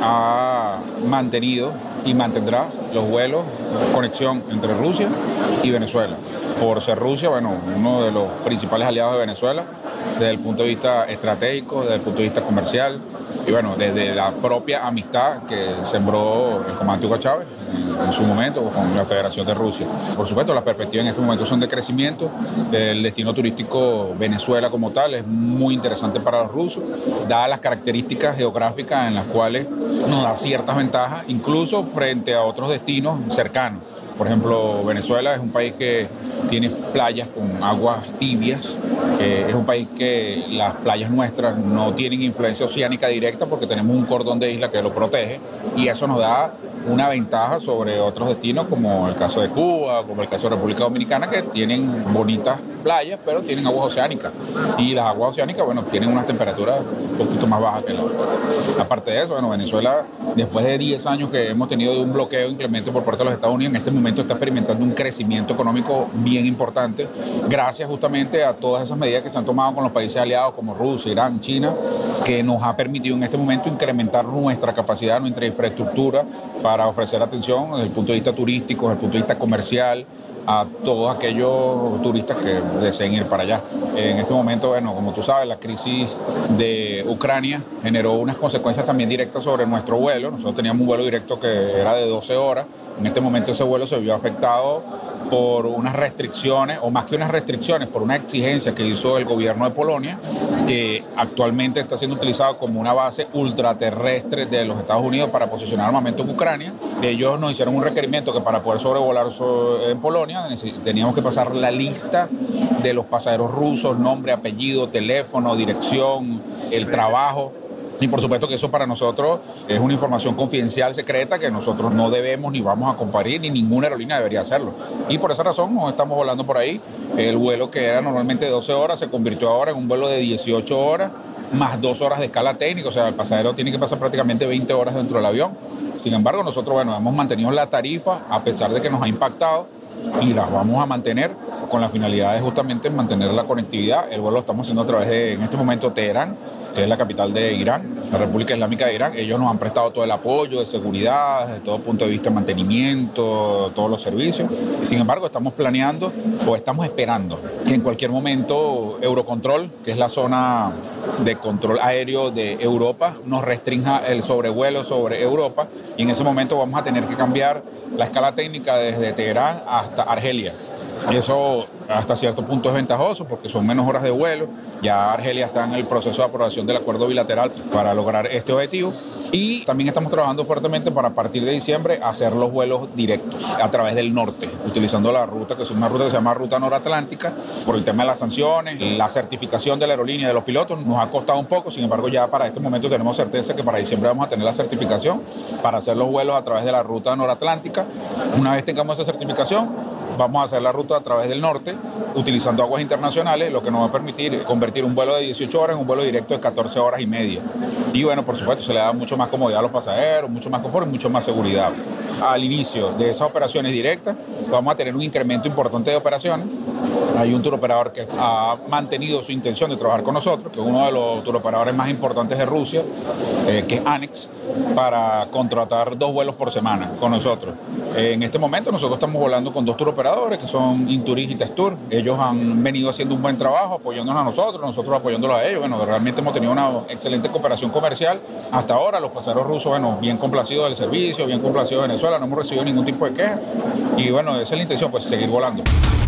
ha mantenido y mantendrá los vuelos, conexión entre Rusia y Venezuela. Por ser Rusia, bueno, uno de los principales aliados de Venezuela, desde el punto de vista estratégico, desde el punto de vista comercial, y bueno, desde la propia amistad que sembró el comandante Hugo Chávez en, en su momento con la Federación de Rusia. Por supuesto, las perspectivas en este momento son de crecimiento. El destino turístico Venezuela como tal es muy interesante para los rusos, dadas las características geográficas en las cuales nos da ciertas ventajas, incluso frente a otros destinos cercanos. Por ejemplo, Venezuela es un país que tiene playas con aguas tibias, eh, es un país que las playas nuestras no tienen influencia oceánica directa porque tenemos un cordón de isla que lo protege y eso nos da una ventaja sobre otros destinos como el caso de Cuba, como el caso de República Dominicana, que tienen bonitas playas, pero tienen aguas oceánicas. Y las aguas oceánicas, bueno, tienen unas temperaturas un poquito más bajas que la otra. Aparte de eso, bueno, Venezuela, después de diez años que hemos tenido de un bloqueo inclemente por parte de los Estados Unidos, en este momento está experimentando un crecimiento económico bien importante, gracias justamente a todas esas medidas que se han tomado con los países aliados como Rusia, Irán, China, que nos ha permitido en este momento incrementar nuestra capacidad, nuestra infraestructura para ofrecer atención desde el punto de vista turístico, desde el punto de vista comercial, a todos aquellos turistas que deseen ir para allá. En este momento, bueno, como tú sabes, la crisis de Ucrania generó unas consecuencias también directas sobre nuestro vuelo. Nosotros teníamos un vuelo directo que era de doce horas. En este momento ese vuelo se vio afectado por unas restricciones, o más que unas restricciones, por una exigencia que hizo el gobierno de Polonia, que actualmente está siendo utilizado como una base ultraterrestre de los Estados Unidos para posicionar armamento en Ucrania. Ellos nos hicieron un requerimiento que para poder sobrevolar en Polonia teníamos que pasar la lista de los pasajeros rusos, nombre, apellido, teléfono, dirección, el trabajo. Y por supuesto que eso para nosotros es una información confidencial, secreta, que nosotros no debemos ni vamos a compartir, ni ninguna aerolínea debería hacerlo. Y por esa razón nos estamos volando por ahí. El vuelo que era normalmente de doce horas se convirtió ahora en un vuelo de dieciocho horas, más dos horas de escala técnica, o sea, el pasajero tiene que pasar prácticamente veinte horas dentro del avión. Sin embargo, nosotros, bueno, hemos mantenido la tarifa a pesar de que nos ha impactado y las vamos a mantener con la finalidad de justamente mantener la conectividad. El vuelo lo estamos haciendo a través de, en este momento, Teherán, que es la capital de Irán, la República Islámica de Irán. Ellos nos han prestado todo el apoyo de seguridad, desde todo punto de vista de mantenimiento, todos los servicios. Sin embargo, estamos planeando o estamos esperando que en cualquier momento Eurocontrol, que es la zona de control aéreo de Europa, nos restrinja el sobrevuelo sobre Europa y en ese momento vamos a tener que cambiar la escala técnica desde Teherán hasta Argelia. Y eso hasta cierto punto es ventajoso porque son menos horas de vuelo. Ya Argelia está en el proceso de aprobación del acuerdo bilateral para lograr este objetivo. Y también estamos trabajando fuertemente para a partir de diciembre hacer los vuelos directos a través del norte, utilizando la ruta que es una ruta que se llama Ruta Noratlántica. Por el tema de las sanciones, la certificación de la aerolínea y de los pilotos nos ha costado un poco. Sin embargo, ya para este momento tenemos certeza que para diciembre vamos a tener la certificación para hacer los vuelos a través de la Ruta Noratlántica. Una vez tengamos esa certificación, vamos a hacer la ruta a través del norte, utilizando aguas internacionales, lo que nos va a permitir convertir un vuelo de dieciocho horas en un vuelo directo de catorce horas y media. Y bueno, por supuesto, se le da mucho más comodidad a los pasajeros, mucho más confort y mucho más seguridad. Al inicio de esas operaciones directas, vamos a tener un incremento importante de operaciones. Hay un turoperador que ha mantenido su intención de trabajar con nosotros, que es uno de los turoperadores más importantes de Rusia, eh, que es Anex, para contratar dos vuelos por semana con nosotros. Eh, en este momento nosotros estamos volando con dos turoperadores, que son Inturis y Textur. Ellos han venido haciendo un buen trabajo, apoyándonos a nosotros, nosotros apoyándolos a ellos. Bueno, realmente hemos tenido una excelente cooperación comercial. Hasta ahora los pasajeros rusos, bueno, bien complacidos del servicio, bien complacidos de Venezuela, no hemos recibido ningún tipo de queja. Y bueno, esa es la intención, pues seguir volando.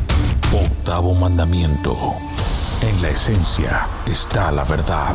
Octavo mandamiento. En la esencia está la verdad.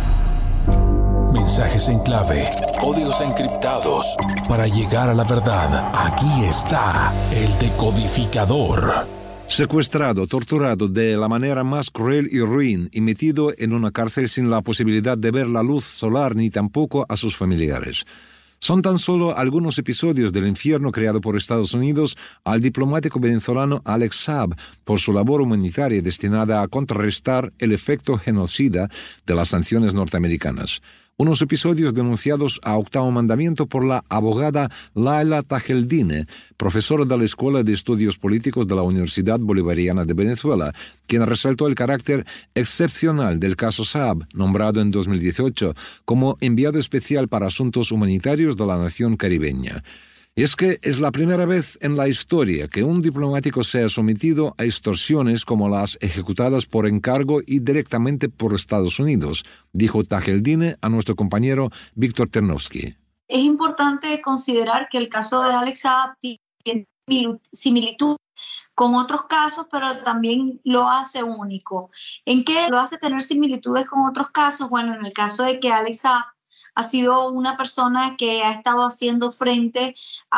Mensajes en clave, códigos encriptados. Para llegar a la verdad, aquí está el decodificador. Secuestrado, torturado de la manera más cruel y ruin y metido en una cárcel sin la posibilidad de ver la luz solar ni tampoco a sus familiares. Son tan solo algunos episodios del infierno creado por Estados Unidos al diplomático venezolano Alex Saab por su labor humanitaria destinada a contrarrestar el efecto genocida de las sanciones norteamericanas. unos episodios denunciados a octavo mandamiento por la abogada Laila Tajeldine, profesora de la Escuela de Estudios Políticos de la Universidad Bolivariana de Venezuela, quien resaltó el carácter excepcional del caso Saab, nombrado en dos mil dieciocho como enviado especial para asuntos humanitarios de la nación caribeña. Y es que es la primera vez en la historia que un diplomático sea sometido a extorsiones como las ejecutadas por encargo y directamente por Estados Unidos, dijo Tajeldine a nuestro compañero Víctor Ternovsky. Es importante considerar que el caso de Alex Saab tiene similitud con otros casos, pero también lo hace único. ¿En qué lo hace tener similitudes con otros casos? Bueno, en el caso de que Alex Saab ha sido una persona que ha estado haciendo frente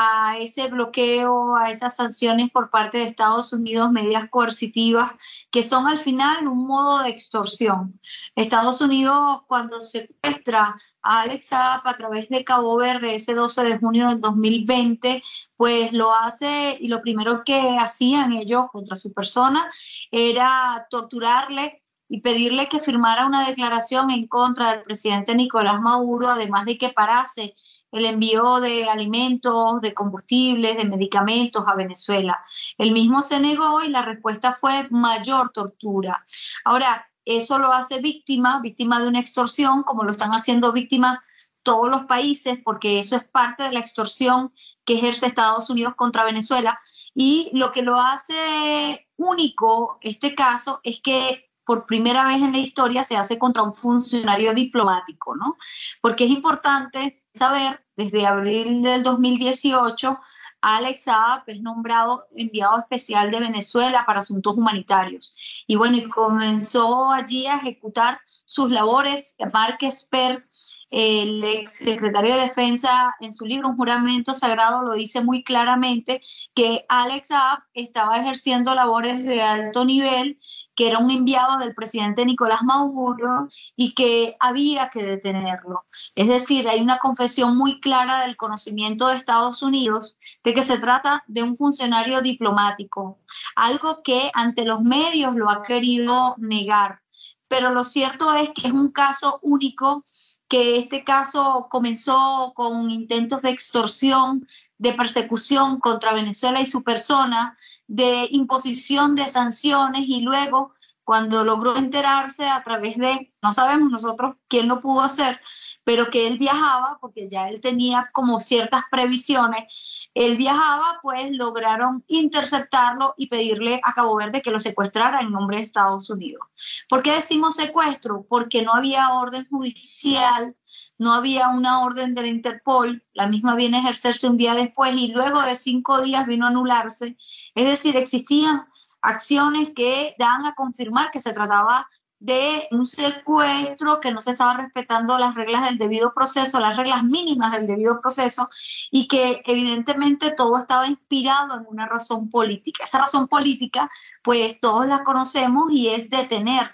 a ese bloqueo, a esas sanciones por parte de Estados Unidos, medidas coercitivas, que son al final un modo de extorsión. Estados Unidos, cuando secuestra a Alex Saab a través de Cabo Verde ese doce de junio del dos mil veinte, pues lo hace, y lo primero que hacían ellos contra su persona era torturarle y pedirle que firmara una declaración en contra del presidente Nicolás Maduro, además de que parase el envío de alimentos, de combustibles, de medicamentos a Venezuela. Él mismo se negó y la respuesta fue mayor tortura. Ahora, eso lo hace víctima, víctima de una extorsión, como lo están haciendo víctimas todos los países, porque eso es parte de la extorsión que ejerce Estados Unidos contra Venezuela. Y lo que lo hace único, este caso, es que por primera vez en la historia se hace contra un funcionario diplomático, ¿no? Porque es importante saber, desde abril del dos mil dieciocho, Alex Saab es nombrado enviado especial de Venezuela para asuntos humanitarios. Y bueno, y comenzó allí a ejecutar sus labores. Mark Esper, el ex secretario de Defensa, en su libro Un juramento sagrado, lo dice muy claramente, que Alex Saab estaba ejerciendo labores de alto nivel, que era un enviado del presidente Nicolás Maduro y que había que detenerlo. Es decir, hay una confesión muy clara del conocimiento de Estados Unidos de que se trata de un funcionario diplomático, algo que ante los medios lo ha querido negar. Pero lo cierto es que es un caso único, que este caso comenzó con intentos de extorsión, de persecución contra Venezuela y su persona, de imposición de sanciones, y luego, cuando logró enterarse a través de, no sabemos nosotros quién lo pudo hacer, pero que él viajaba, porque ya él tenía como ciertas previsiones, él viajaba, pues lograron interceptarlo y pedirle a Cabo Verde que lo secuestrara en nombre de Estados Unidos. ¿Por qué decimos secuestro? Porque no había orden judicial, no había una orden de la Interpol, la misma viene a ejercerse un día después y luego de cinco días vino a anularse. Es decir, existían acciones que dan a confirmar que se trataba de un secuestro, que no se estaba respetando las reglas del debido proceso, las reglas mínimas del debido proceso, y que evidentemente todo estaba inspirado en una razón política. Esa razón política, pues todos la conocemos, y es detener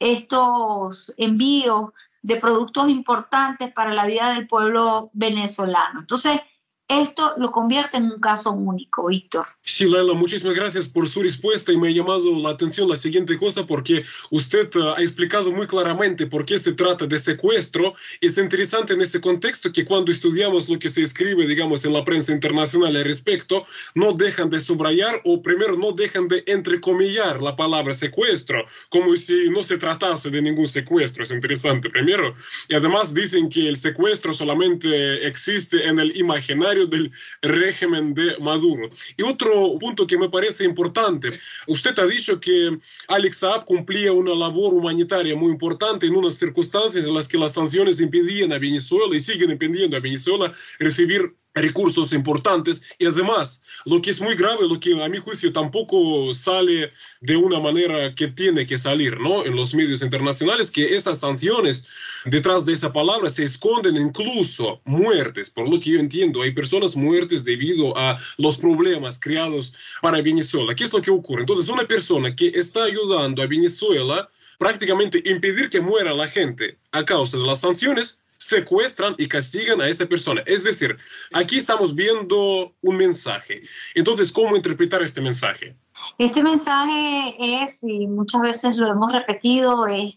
estos envíos de productos importantes para la vida del pueblo venezolano. Entonces, esto lo convierte en un caso único, Víctor. Sí, Laila, muchísimas gracias por su respuesta, y me ha llamado la atención la siguiente cosa, porque usted uh, ha explicado muy claramente por qué se trata de secuestro. Es interesante en ese contexto que cuando estudiamos lo que se escribe, digamos, en la prensa internacional al respecto, no dejan de subrayar, o primero no dejan de entrecomillar la palabra secuestro, como si no se tratase de ningún secuestro. Es interesante, primero. Y además dicen que el secuestro solamente existe en el imaginario del régimen de Maduro. Y otro punto que me parece importante, usted ha dicho que Alex Saab cumplía una labor humanitaria muy importante en unas circunstancias en las que las sanciones impedían a Venezuela y siguen impidiendo a Venezuela recibir recursos importantes. Y además, lo que es muy grave, lo que a mi juicio tampoco sale de una manera que tiene que salir, ¿no?, en los medios internacionales, que esas sanciones, detrás de esa palabra se esconden incluso muertes. Por lo que yo entiendo, hay personas muertas debido a los problemas creados para Venezuela. ¿Qué es lo que ocurre? Entonces, una persona que está ayudando a Venezuela prácticamente impedir que muera la gente a causa de las sanciones, secuestran y castigan a esa persona. Es decir, aquí estamos viendo un mensaje. Entonces, ¿cómo interpretar este mensaje? Este mensaje es, y muchas veces lo hemos repetido, es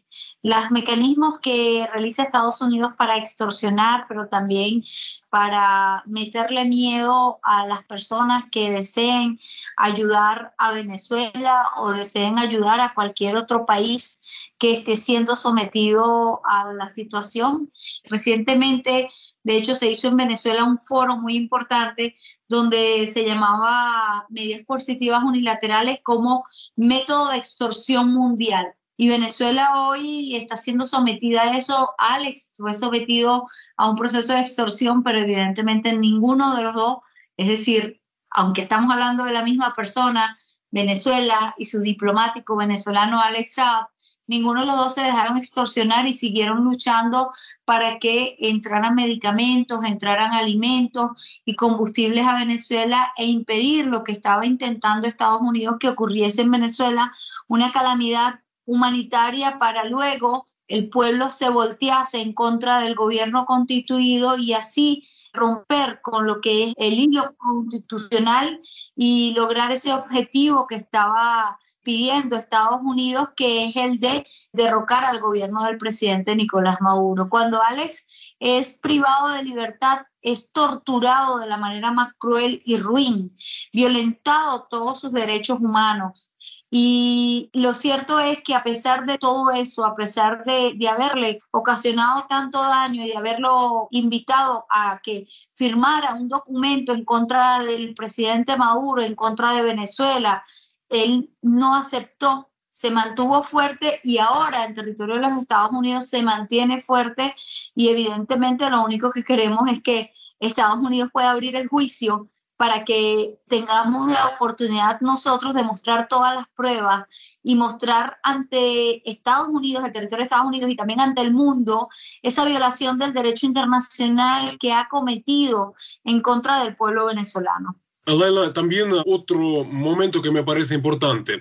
los mecanismos que realiza Estados Unidos para extorsionar, pero también para meterle miedo a las personas que deseen ayudar a Venezuela o deseen ayudar a cualquier otro país que esté siendo sometido a la situación. Recientemente, de hecho, se hizo en Venezuela un foro muy importante donde se llamaba medidas coercitivas unilaterales como método de extorsión mundial. Y Venezuela hoy está siendo sometida a eso. Alex fue sometido a un proceso de extorsión, pero evidentemente ninguno de los dos, es decir, aunque estamos hablando de la misma persona, Venezuela y su diplomático venezolano Alex Saab, ninguno de los dos se dejaron extorsionar y siguieron luchando para que entraran medicamentos, entraran alimentos y combustibles a Venezuela e impedir lo que estaba intentando Estados Unidos que ocurriese en Venezuela, una calamidad humanitaria para luego el pueblo se voltease en contra del gobierno constituido y así romper con lo que es el hilo constitucional y lograr ese objetivo que estaba pidiendo Estados Unidos, que es el de derrocar al gobierno del presidente Nicolás Maduro. Cuando Alex es privado de libertad, es torturado de la manera más cruel y ruin, violentado todos sus derechos humanos. Y lo cierto es que a pesar de todo eso, a pesar de, de haberle ocasionado tanto daño y de haberlo invitado a que firmara un documento en contra del presidente Maduro, en contra de Venezuela, él no aceptó, se mantuvo fuerte y ahora en territorio de los Estados Unidos se mantiene fuerte y evidentemente lo único que queremos es que Estados Unidos pueda abrir el juicio para que tengamos la oportunidad nosotros de mostrar todas las pruebas y mostrar ante Estados Unidos, el territorio de Estados Unidos y también ante el mundo, esa violación del derecho internacional que ha cometido en contra del pueblo venezolano. Laila, también otro momento que me parece importante,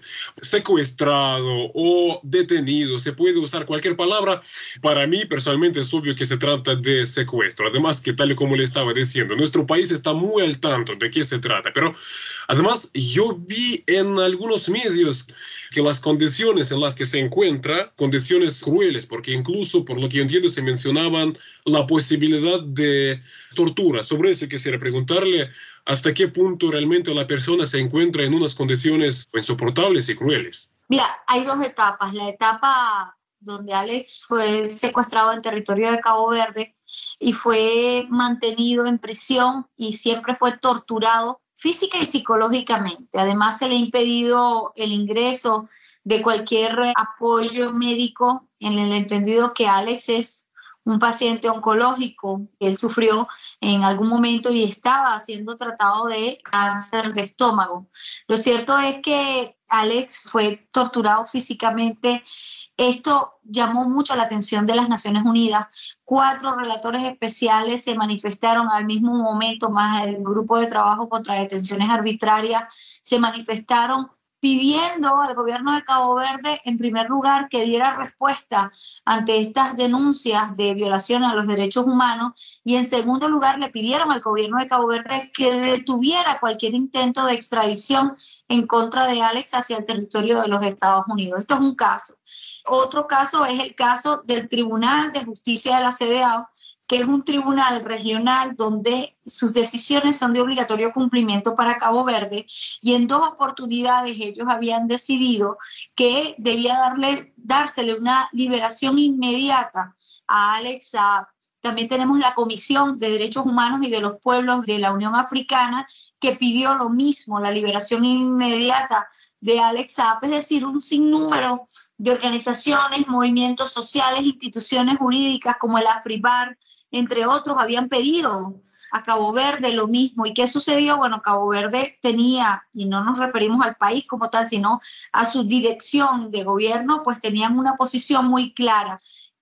secuestrado o detenido, se puede usar cualquier palabra. Para mí personalmente es obvio que se trata de secuestro, además que tal y como le estaba diciendo, nuestro país está muy al tanto de qué se trata, pero además yo vi en algunos medios que las condiciones en las que se encuentra, condiciones crueles, porque incluso por lo que yo entiendo se mencionaban la posibilidad de tortura. Sobre eso quisiera preguntarle hasta qué punto realmente la persona se encuentra en unas condiciones insoportables y crueles. Mira, hay dos etapas. La etapa donde Alex fue secuestrado en territorio de Cabo Verde y fue mantenido en prisión y siempre fue torturado física y psicológicamente. Además, se le ha impedido el ingreso de cualquier apoyo médico, en el entendido que Alex es un paciente oncológico. Él sufrió en algún momento y estaba siendo tratado de cáncer de estómago. Lo cierto es que Alex fue torturado físicamente. Esto llamó mucho la atención de las Naciones Unidas. Cuatro relatores especiales se manifestaron al mismo momento, más el grupo de trabajo contra detenciones arbitrarias, se manifestaron pidiendo al gobierno de Cabo Verde, en primer lugar, que diera respuesta ante estas denuncias de violación a los derechos humanos y, en segundo lugar, le pidieron al gobierno de Cabo Verde que detuviera cualquier intento de extradición en contra de Alex hacia el territorio de los Estados Unidos. Esto es un caso. Otro caso es el caso del Tribunal de Justicia de la C D A O, que es un tribunal regional donde sus decisiones son de obligatorio cumplimiento para Cabo Verde, y en dos oportunidades ellos habían decidido que debía darle, dársele una liberación inmediata a Alex Saab. También tenemos la Comisión de Derechos Humanos y de los Pueblos de la Unión Africana, que pidió lo mismo, la liberación inmediata de Alex Saab, es decir, un sinnúmero de organizaciones, movimientos sociales, instituciones jurídicas como el AFRIPAR, entre otros, habían pedido a Cabo Verde lo mismo. ¿Y qué sucedió? Bueno, Cabo Verde tenía, y no nos referimos al país como tal, sino a su dirección de gobierno, pues tenían una posición muy clara,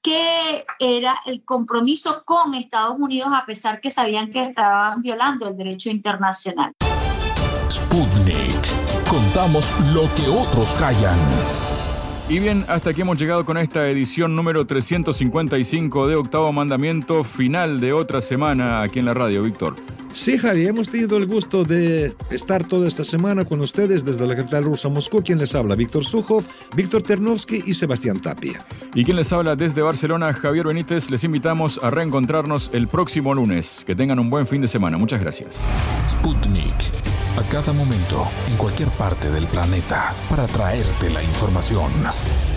que era el compromiso con Estados Unidos, a pesar que sabían que estaban violando el derecho internacional. Sputnik. Contamos lo que otros callan. Y bien, hasta aquí hemos llegado con esta edición número trescientos cincuenta y cinco de Octavo Mandamiento, final de otra semana aquí en la radio, Víctor. Sí, Javi, hemos tenido el gusto de estar toda esta semana con ustedes desde la capital rusa, Moscú. Quien les habla, Víctor Sukhov, Víctor Ternovsky y Sebastián Tapia. Y quien les habla desde Barcelona, Javier Benítez. Les invitamos a reencontrarnos el próximo lunes. Que tengan un buen fin de semana. Muchas gracias. Sputnik. A cada momento, en cualquier parte del planeta, para traerte la información.